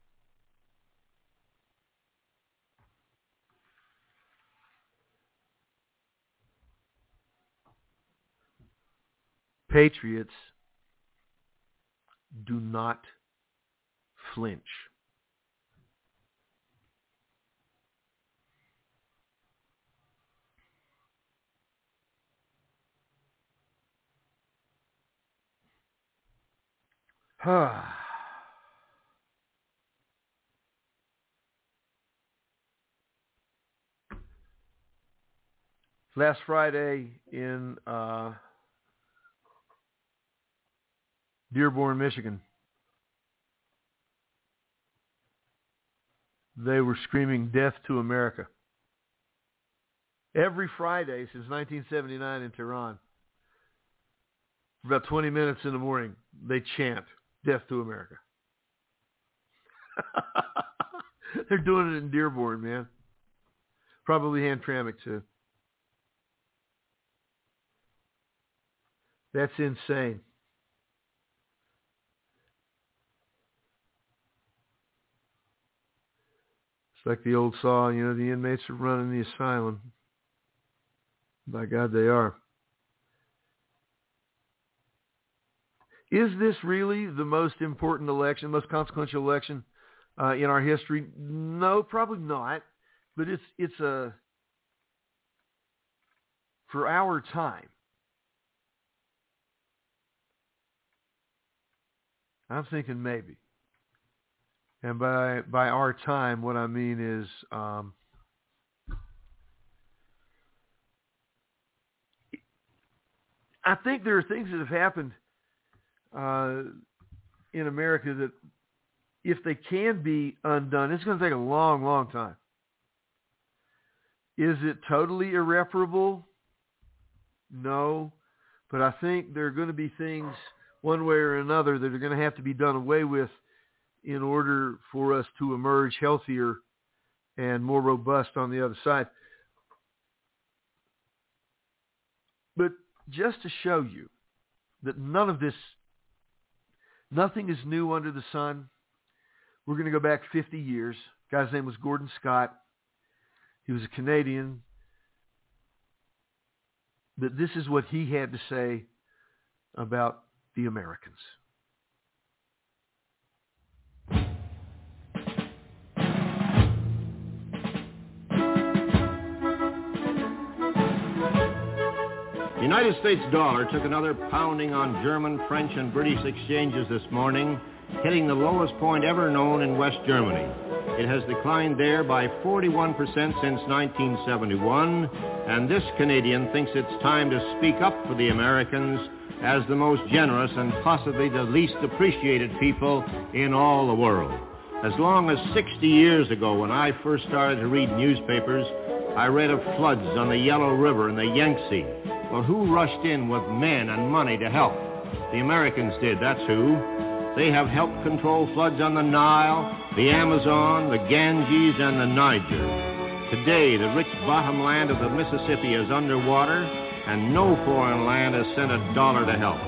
Patriots do not flinch. Last Friday in uh, Dearborn, Michigan, they were screaming "Death to America." Every Friday since nineteen seventy-nine in Tehran, for about twenty minutes in the morning, they chant "Death to America." They're doing it in Dearborn, man. Probably Hamtramck, too. That's insane. It's like the old saw, you know, the inmates are running the asylum. By God, they are. Is this really the most important election, most consequential election uh, in our history? No, probably not. But it's it's a for our time. I'm thinking maybe. And by by our time, what I mean is um, I think there are things that have happened uh, in America that, if they can be undone, it's going to take a long, long time. Is it totally irreparable? No. But I think there are going to be things, one way or another, that are going to have to be done away with in order for us to emerge healthier and more robust on the other side. But just to show you that none of this, nothing is new under the sun, we're going to go back fifty years. The guy's name was Gordon Scott. He was a Canadian. But this is what he had to say about the Americans. The United States dollar took another pounding on German, French, and British exchanges this morning, hitting the lowest point ever known in West Germany. It has declined there by forty-one percent since nineteen seventy-one, and this Canadian thinks it's time to speak up for the Americans as the most generous and possibly the least appreciated people in all the world. As long as sixty years ago, when I first started to read newspapers, I read of floods on the Yellow River and the Yangtze. Well, who rushed in with men and money to help? The Americans did, that's who. They have helped control floods on the Nile, the Amazon, the Ganges, and the Niger. Today, the rich bottomland of the Mississippi is underwater, and no foreign land has sent a dollar to help.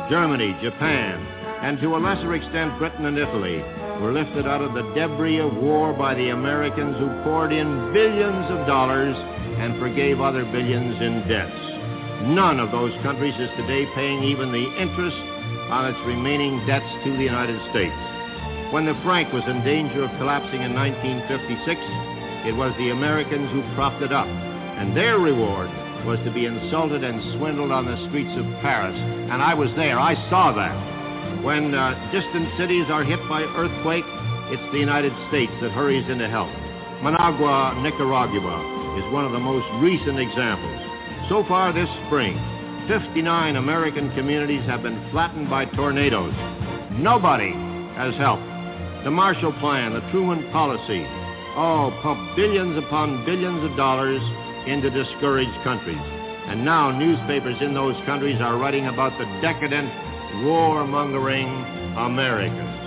Germany, Japan, and to a lesser extent Britain and Italy were lifted out of the debris of war by the Americans who poured in billions of dollars and forgave other billions in debts. None of those countries is today paying even the interest on its remaining debts to the United States. When the franc was in danger of collapsing in nineteen fifty-six, it was the Americans who propped it up, and their reward was to be insulted and swindled on the streets of Paris. And I was there. I saw that. When uh, distant cities are hit by earthquake, it's the United States that hurries in to help. Managua, Nicaragua, is one of the most recent examples. So far this spring, fifty-nine American communities have been flattened by tornadoes. Nobody has helped. The Marshall Plan, the Truman Policy, oh, pump billions upon billions of dollars into discouraged countries. And now newspapers in those countries are writing about the decadent, war-mongering Americans.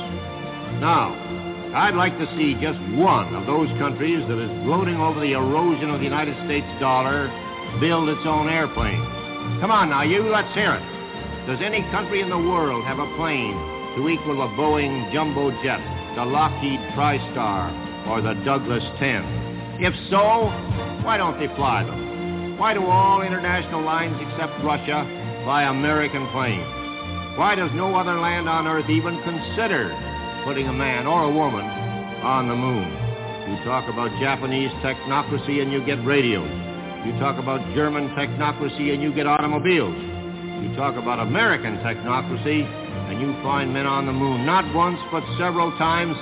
Now, I'd like to see just one of those countries that is gloating over the erosion of the United States dollar build its own airplane. Come on now, you, let's hear it. Does any country in the world have a plane to equal a Boeing jumbo jet, the Lockheed TriStar, or the Douglas ten? If so, why don't they fly them? Why do all international lines except Russia fly American planes? Why does no other land on Earth even consider putting a man or a woman on the moon? You talk about Japanese technocracy and you get radios. You talk about German technocracy and you get automobiles. You talk about American technocracy and you find men on the moon, not once but several times,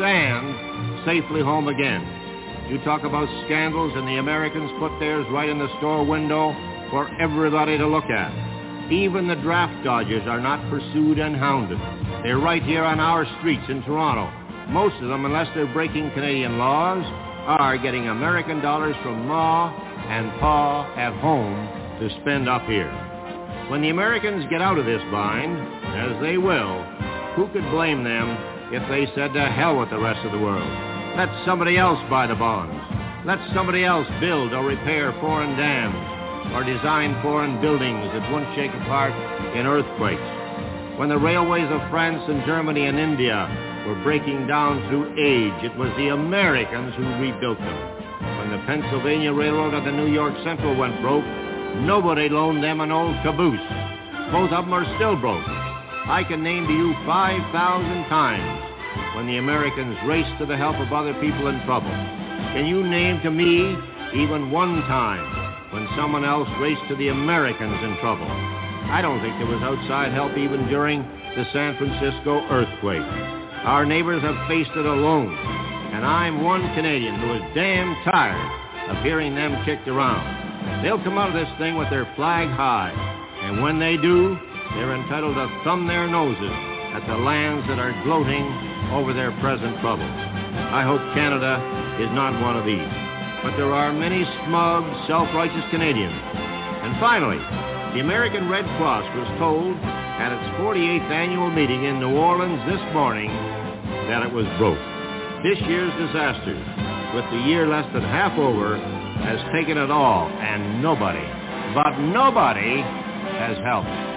and safely home again. You talk about scandals and the Americans put theirs right in the store window for everybody to look at. Even the draft dodgers are not pursued and hounded. They're right here on our streets in Toronto. Most of them, unless they're breaking Canadian laws, are getting American dollars from Ma and Pa at home to spend up here. When the Americans get out of this bind, as they will, who could blame them if they said to hell with the rest of the world? Let somebody else buy the bonds. Let somebody else build or repair foreign dams or design foreign buildings that won't shake apart in earthquakes. When the railways of France and Germany and India were breaking down through age, it was the Americans who rebuilt them. When the Pennsylvania Railroad or the New York Central went broke, nobody loaned them an old caboose. Both of them are still broke. I can name to you five thousand times when the Americans raced to the help of other people in trouble. Can you name to me even one time when someone else raced to the Americans in trouble? I don't think there was outside help even during the San Francisco earthquake. Our neighbors have faced it alone, and I'm one Canadian who is damn tired of hearing them kicked around. They'll come out of this thing with their flag high, and when they do, they're entitled to thumb their noses at the lands that are gloating over their present troubles. I hope Canada is not one of these. But there are many smug, self-righteous Canadians. And finally, the American Red Cross was told at its forty-eighth annual meeting in New Orleans this morning that it was broke. This year's disaster, with the year less than half over, has taken it all, and nobody, but nobody, has helped.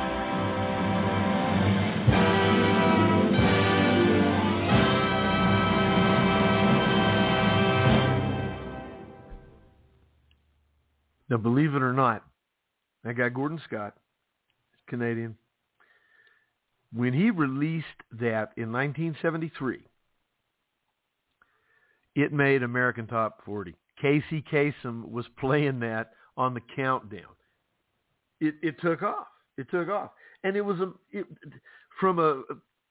Now, believe it or not, that guy Gordon Scott, Canadian, when he released that in nineteen seventy-three, it made American Top forty. Casey Kasem was playing that on the countdown. It, it took off. It took off. And it was a, it, from a,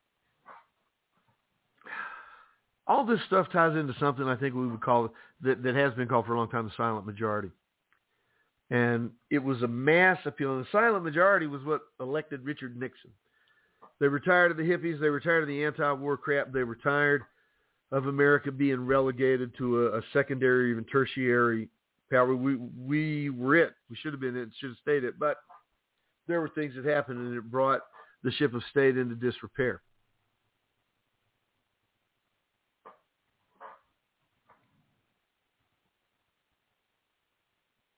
all this stuff ties into something I think we would call, that, that has been called for a long time, the silent majority. And it was a mass appeal. And the silent majority was what elected Richard Nixon. They were tired of the hippies. They were tired of the anti-war crap. They were tired of America being relegated to a, a secondary, even tertiary power. We we were it. We should have been it. Should have stayed it. But there were things that happened, and it brought the ship of state into disrepair.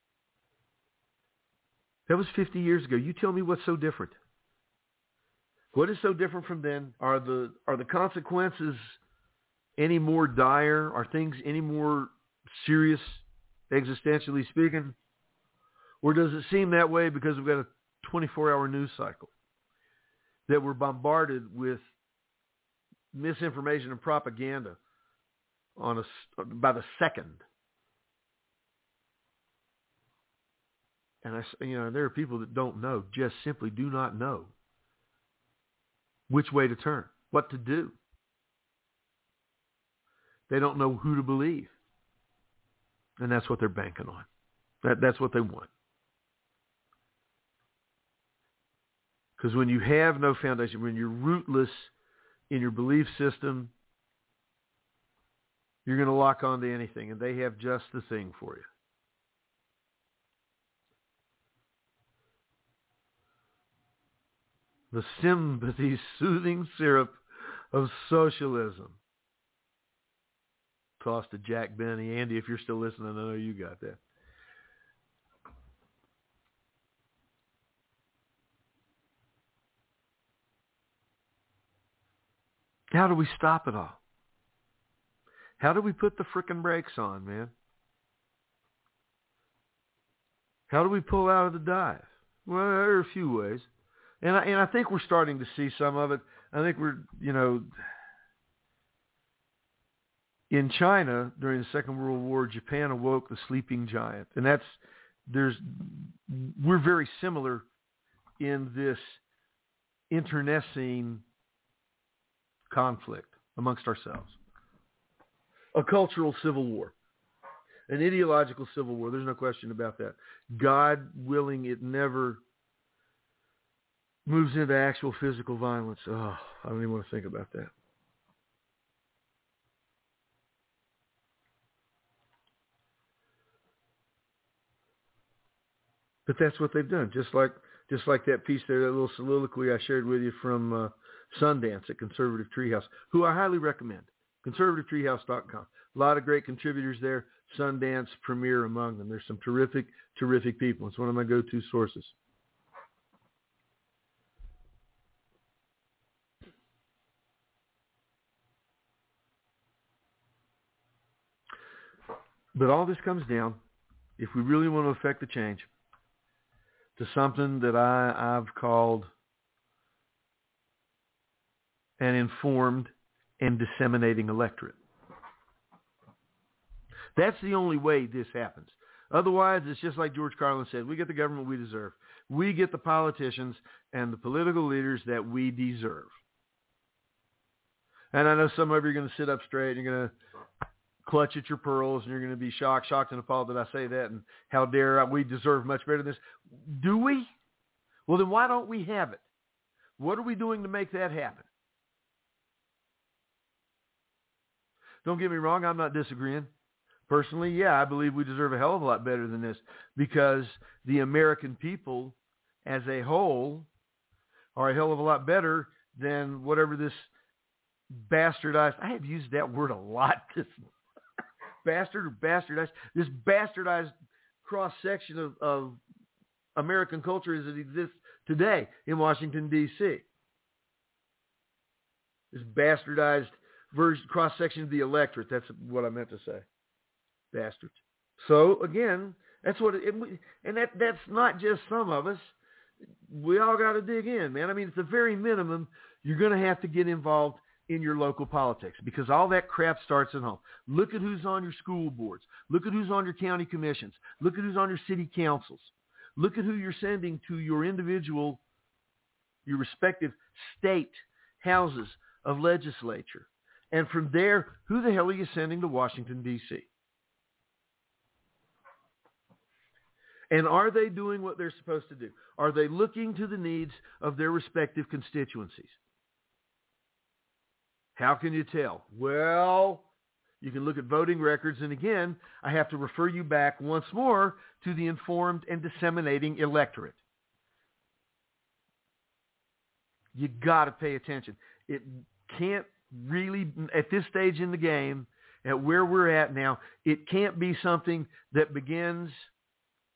That was fifty years ago. You tell me what's so different. What is so different from then? Are the are the consequences any more dire? Are things any more serious, existentially speaking? Or does it seem that way because we've got a twenty-four hour news cycle that we're bombarded with misinformation and propaganda on a, by the second? And I, you know, there are people that don't know, just simply do not know which way to turn, what to do. They don't know who to believe. And that's what they're banking on. That, that's what they want. Because when you have no foundation, when you're rootless in your belief system, you're going to lock on to anything, and they have just the thing for you. The sympathy soothing syrup of socialism. Toss to Jack Benny. Andy, if you're still listening, I know you got that. How do we stop it all? How do we put the frickin' brakes on, man? How do we pull out of the dive? Well, there are a few ways. And I, and I think we're starting to see some of it. I think we're, you know, in China during the Second World War, Japan awoke the sleeping giant. And that's, there's, we're very similar in this internecine conflict amongst ourselves. A cultural civil war. An ideological civil war. There's no question about that. God willing, it never moves into actual physical violence. Oh, I don't even want to think about that. But that's what they've done. Just like just like that piece there, that little soliloquy I shared with you from uh, Sundance at Conservative Treehouse, who I highly recommend. conservative treehouse dot com. A lot of great contributors there. Sundance premier among them. There's some terrific, terrific people. It's one of my go-to sources. But all this comes down, if we really want to affect the change, to something that I, I've called an informed and disseminating electorate. That's the only way this happens. Otherwise, it's just like George Carlin said, we get the government we deserve. We get the politicians and the political leaders that we deserve. And I know some of you are going to sit up straight and you're going to clutch at your pearls, and you're going to be shocked, shocked and appalled that I say that, and how dare I, we deserve much better than this. Do we? Well, then why don't we have it? What are we doing to make that happen? Don't get me wrong, I'm not disagreeing. Personally, yeah, I believe we deserve a hell of a lot better than this, because the American people as a whole are a hell of a lot better than whatever this bastardized, I have used that word a lot this bastard or bastardized, this bastardized cross-section of, of American culture as it exists today in Washington, D C This bastardized version, cross-section of the electorate. That's what I meant to say. Bastards. So, again, that's what it, and that that's not just some of us. We all got to dig in, man. I mean, at the very minimum, you're going to have to get involved in your local politics, because all that crap starts at home. Look at who's on your school boards. Look at who's on your county commissions. Look at who's on your city councils. Look at who you're sending to your individual, your respective state houses of legislature. And from there, who the hell are you sending to Washington, D C? And are they doing what they're supposed to do? Are they looking to the needs of their respective constituencies? How can you tell? Well, you can look at voting records, and again, I have to refer you back once more to the informed and disseminating electorate. You got to pay attention. It can't really, at this stage in the game, at where we're at now, it can't be something that begins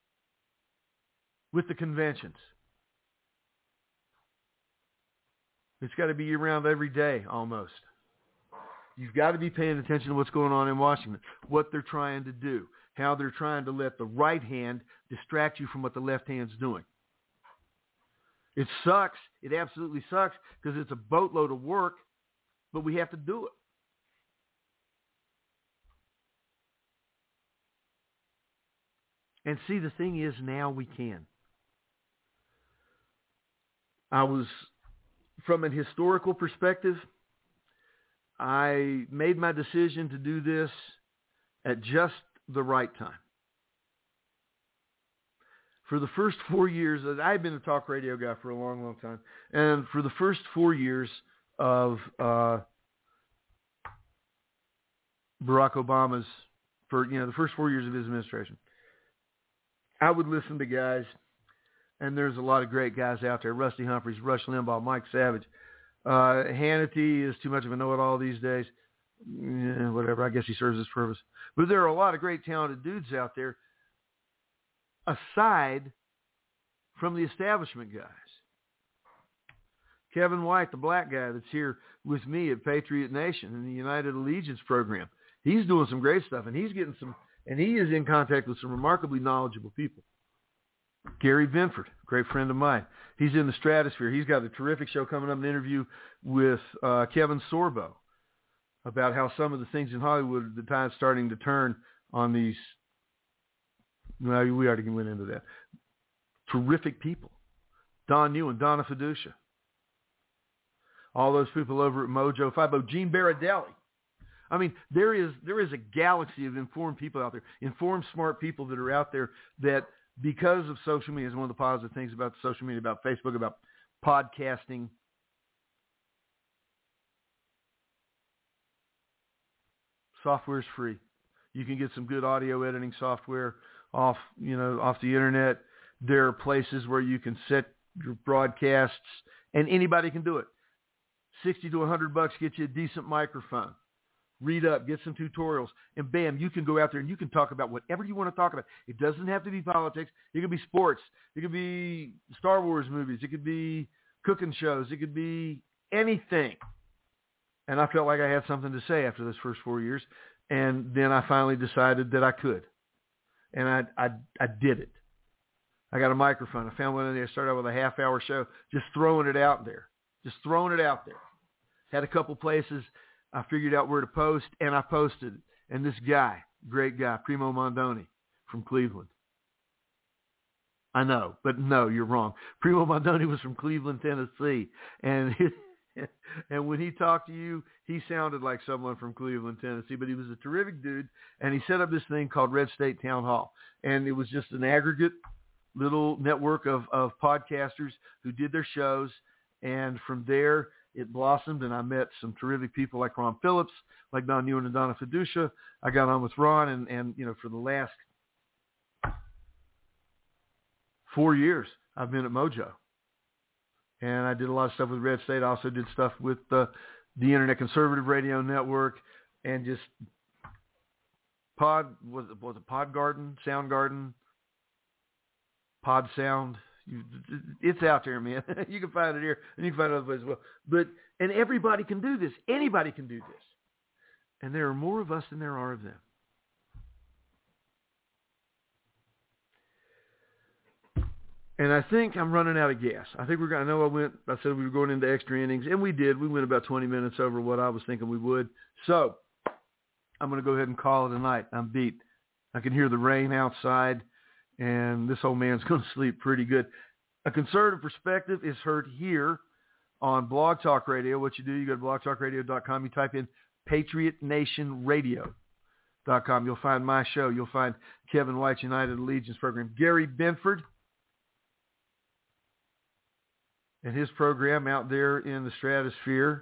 with the conventions. It's got to be around every day almost. You've got to be paying attention to what's going on in Washington, what they're trying to do, how they're trying to let the right hand distract you from what the left hand's doing. It sucks. It absolutely sucks because it's a boatload of work, but we have to do it. And see, the thing is, now we can. I was, from a historical perspective, I made my decision to do this at just the right time. For the first four years, I've been a talk radio guy for a long, long time. And for the first four years of uh, Barack Obama's, for, you know, the first four years of his administration, I would listen to guys, and there's a lot of great guys out there. Rusty Humphries, Rush Limbaugh, Mike Savage. Uh, Hannity is too much of a know-it-all these days. Yeah, whatever, I guess he serves his purpose. But there are a lot of great talented dudes out there aside from the establishment guys. Kevin White, the black guy that's here with me at Patriot Nation in the United Allegiance program. He's doing some great stuff, and he's getting some, and he is in contact with some remarkably knowledgeable people. Gary Benford, great friend of mine. He's in the stratosphere. He's got a terrific show coming up, an interview with uh, Kevin Sorbo about how some of the things in Hollywood at the time starting to turn on these, well, we already went into that. Terrific people. Don Newen, Donna Fiducia. All those people over at Mojo five. Gene Baradelli. I mean, there is there is a galaxy of informed people out there, informed, smart people that are out there that, because of social media, is one of the positive things about social media, about Facebook, about podcasting. Software is free. You can get some good audio editing software off, you know, off the internet. There are places where you can set your broadcasts, and anybody can do it. Sixty to a hundred bucks gets you a decent microphone. Read up, get some tutorials, and bam, you can go out there and you can talk about whatever you want to talk about. It doesn't have to be politics. It could be sports. It could be Star Wars movies. It could be cooking shows. It could be anything. And I felt like I had something to say after those first four years. And then I finally decided that I could. And I I, I did it. I got a microphone. I found one in there. I started out with a half-hour show, just throwing it out there. Just throwing it out there. Had a couple places. I figured out where to post, and I posted it. And this guy, great guy, Primo Mondoni from Cleveland. I know, but no, you're wrong. Primo Mondoni was from Cleveland, Tennessee. And it, and when he talked to you, he sounded like someone from Cleveland, Tennessee. But he was a terrific dude, and he set up this thing called Red State Town Hall. And it was just an aggregate little network of, of podcasters who did their shows. And from there, it blossomed, and I met some terrific people like Ron Phillips, like Don Newen and Donna Fiducia. I got on with Ron, and, and you know, for the last four years, I've been at Mojo. And I did a lot of stuff with Red State. I also did stuff with the, the Internet Conservative Radio Network, and just Pod, was it, was it Pod Garden, Sound Garden, Pod Sound. You, it's out there, man. You can find it here, and you can find it other places as well. But, and everybody can do this. Anybody can do this. And there are more of us than there are of them. And I think I'm running out of gas. I think we're going. I know I went. I said we were going into extra innings, and we did. We went about twenty minutes over what I was thinking we would. So I'm going to go ahead and call it a night. I'm beat. I can hear the rain outside. And this old man's going to sleep pretty good. A conservative perspective is heard here on Blog Talk Radio. What you do, you go to blog talk radio dot com. You type in patriot nation radio dot com. You'll find my show. You'll find Kevin White's United Allegiance program. Gary Benford and his program out there in the stratosphere.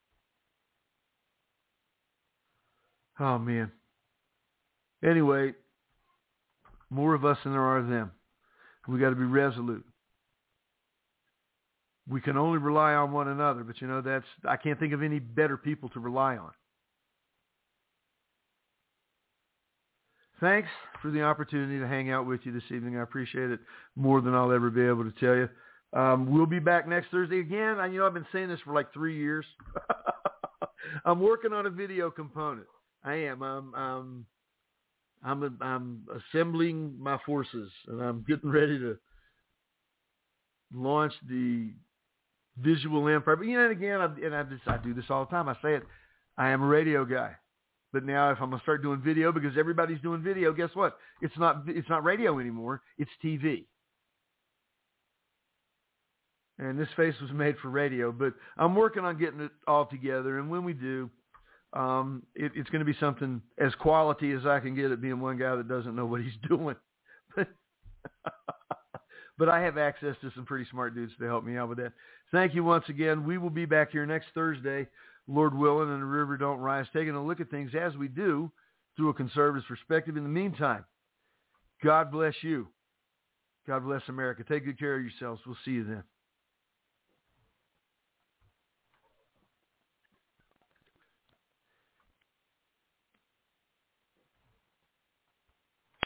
Oh, man. Anyway, more of us than there are of them. We got to be resolute. We can only rely on one another, but you know, that's, I can't think of any better people to rely on. Thanks for the opportunity to hang out with you this evening. I appreciate it more than I'll ever be able to tell you. Um, we'll be back next Thursday again. I, you know, I've been saying this for like three years. I'm working on a video component. I am. I'm. I'm. I'm, I'm assembling my forces, and I'm getting ready to launch the visual empire. But you know, and again, I, and I just I do this all the time. I say it. I am a radio guy, but now if I'm gonna start doing video, because everybody's doing video, guess what? It's not. It's not radio anymore. It's T V. And this face was made for radio, but I'm working on getting it all together. And when we do, um, it, it's going to be something as quality as I can get it, being one guy that doesn't know what he's doing. But, but I have access to some pretty smart dudes to help me out with that. Thank you once again. We will be back here next Thursday, Lord willing, and the river don't rise, taking a look at things as we do through a conservative perspective. In the meantime, God bless you. God bless America. Take good care of yourselves. We'll see you then.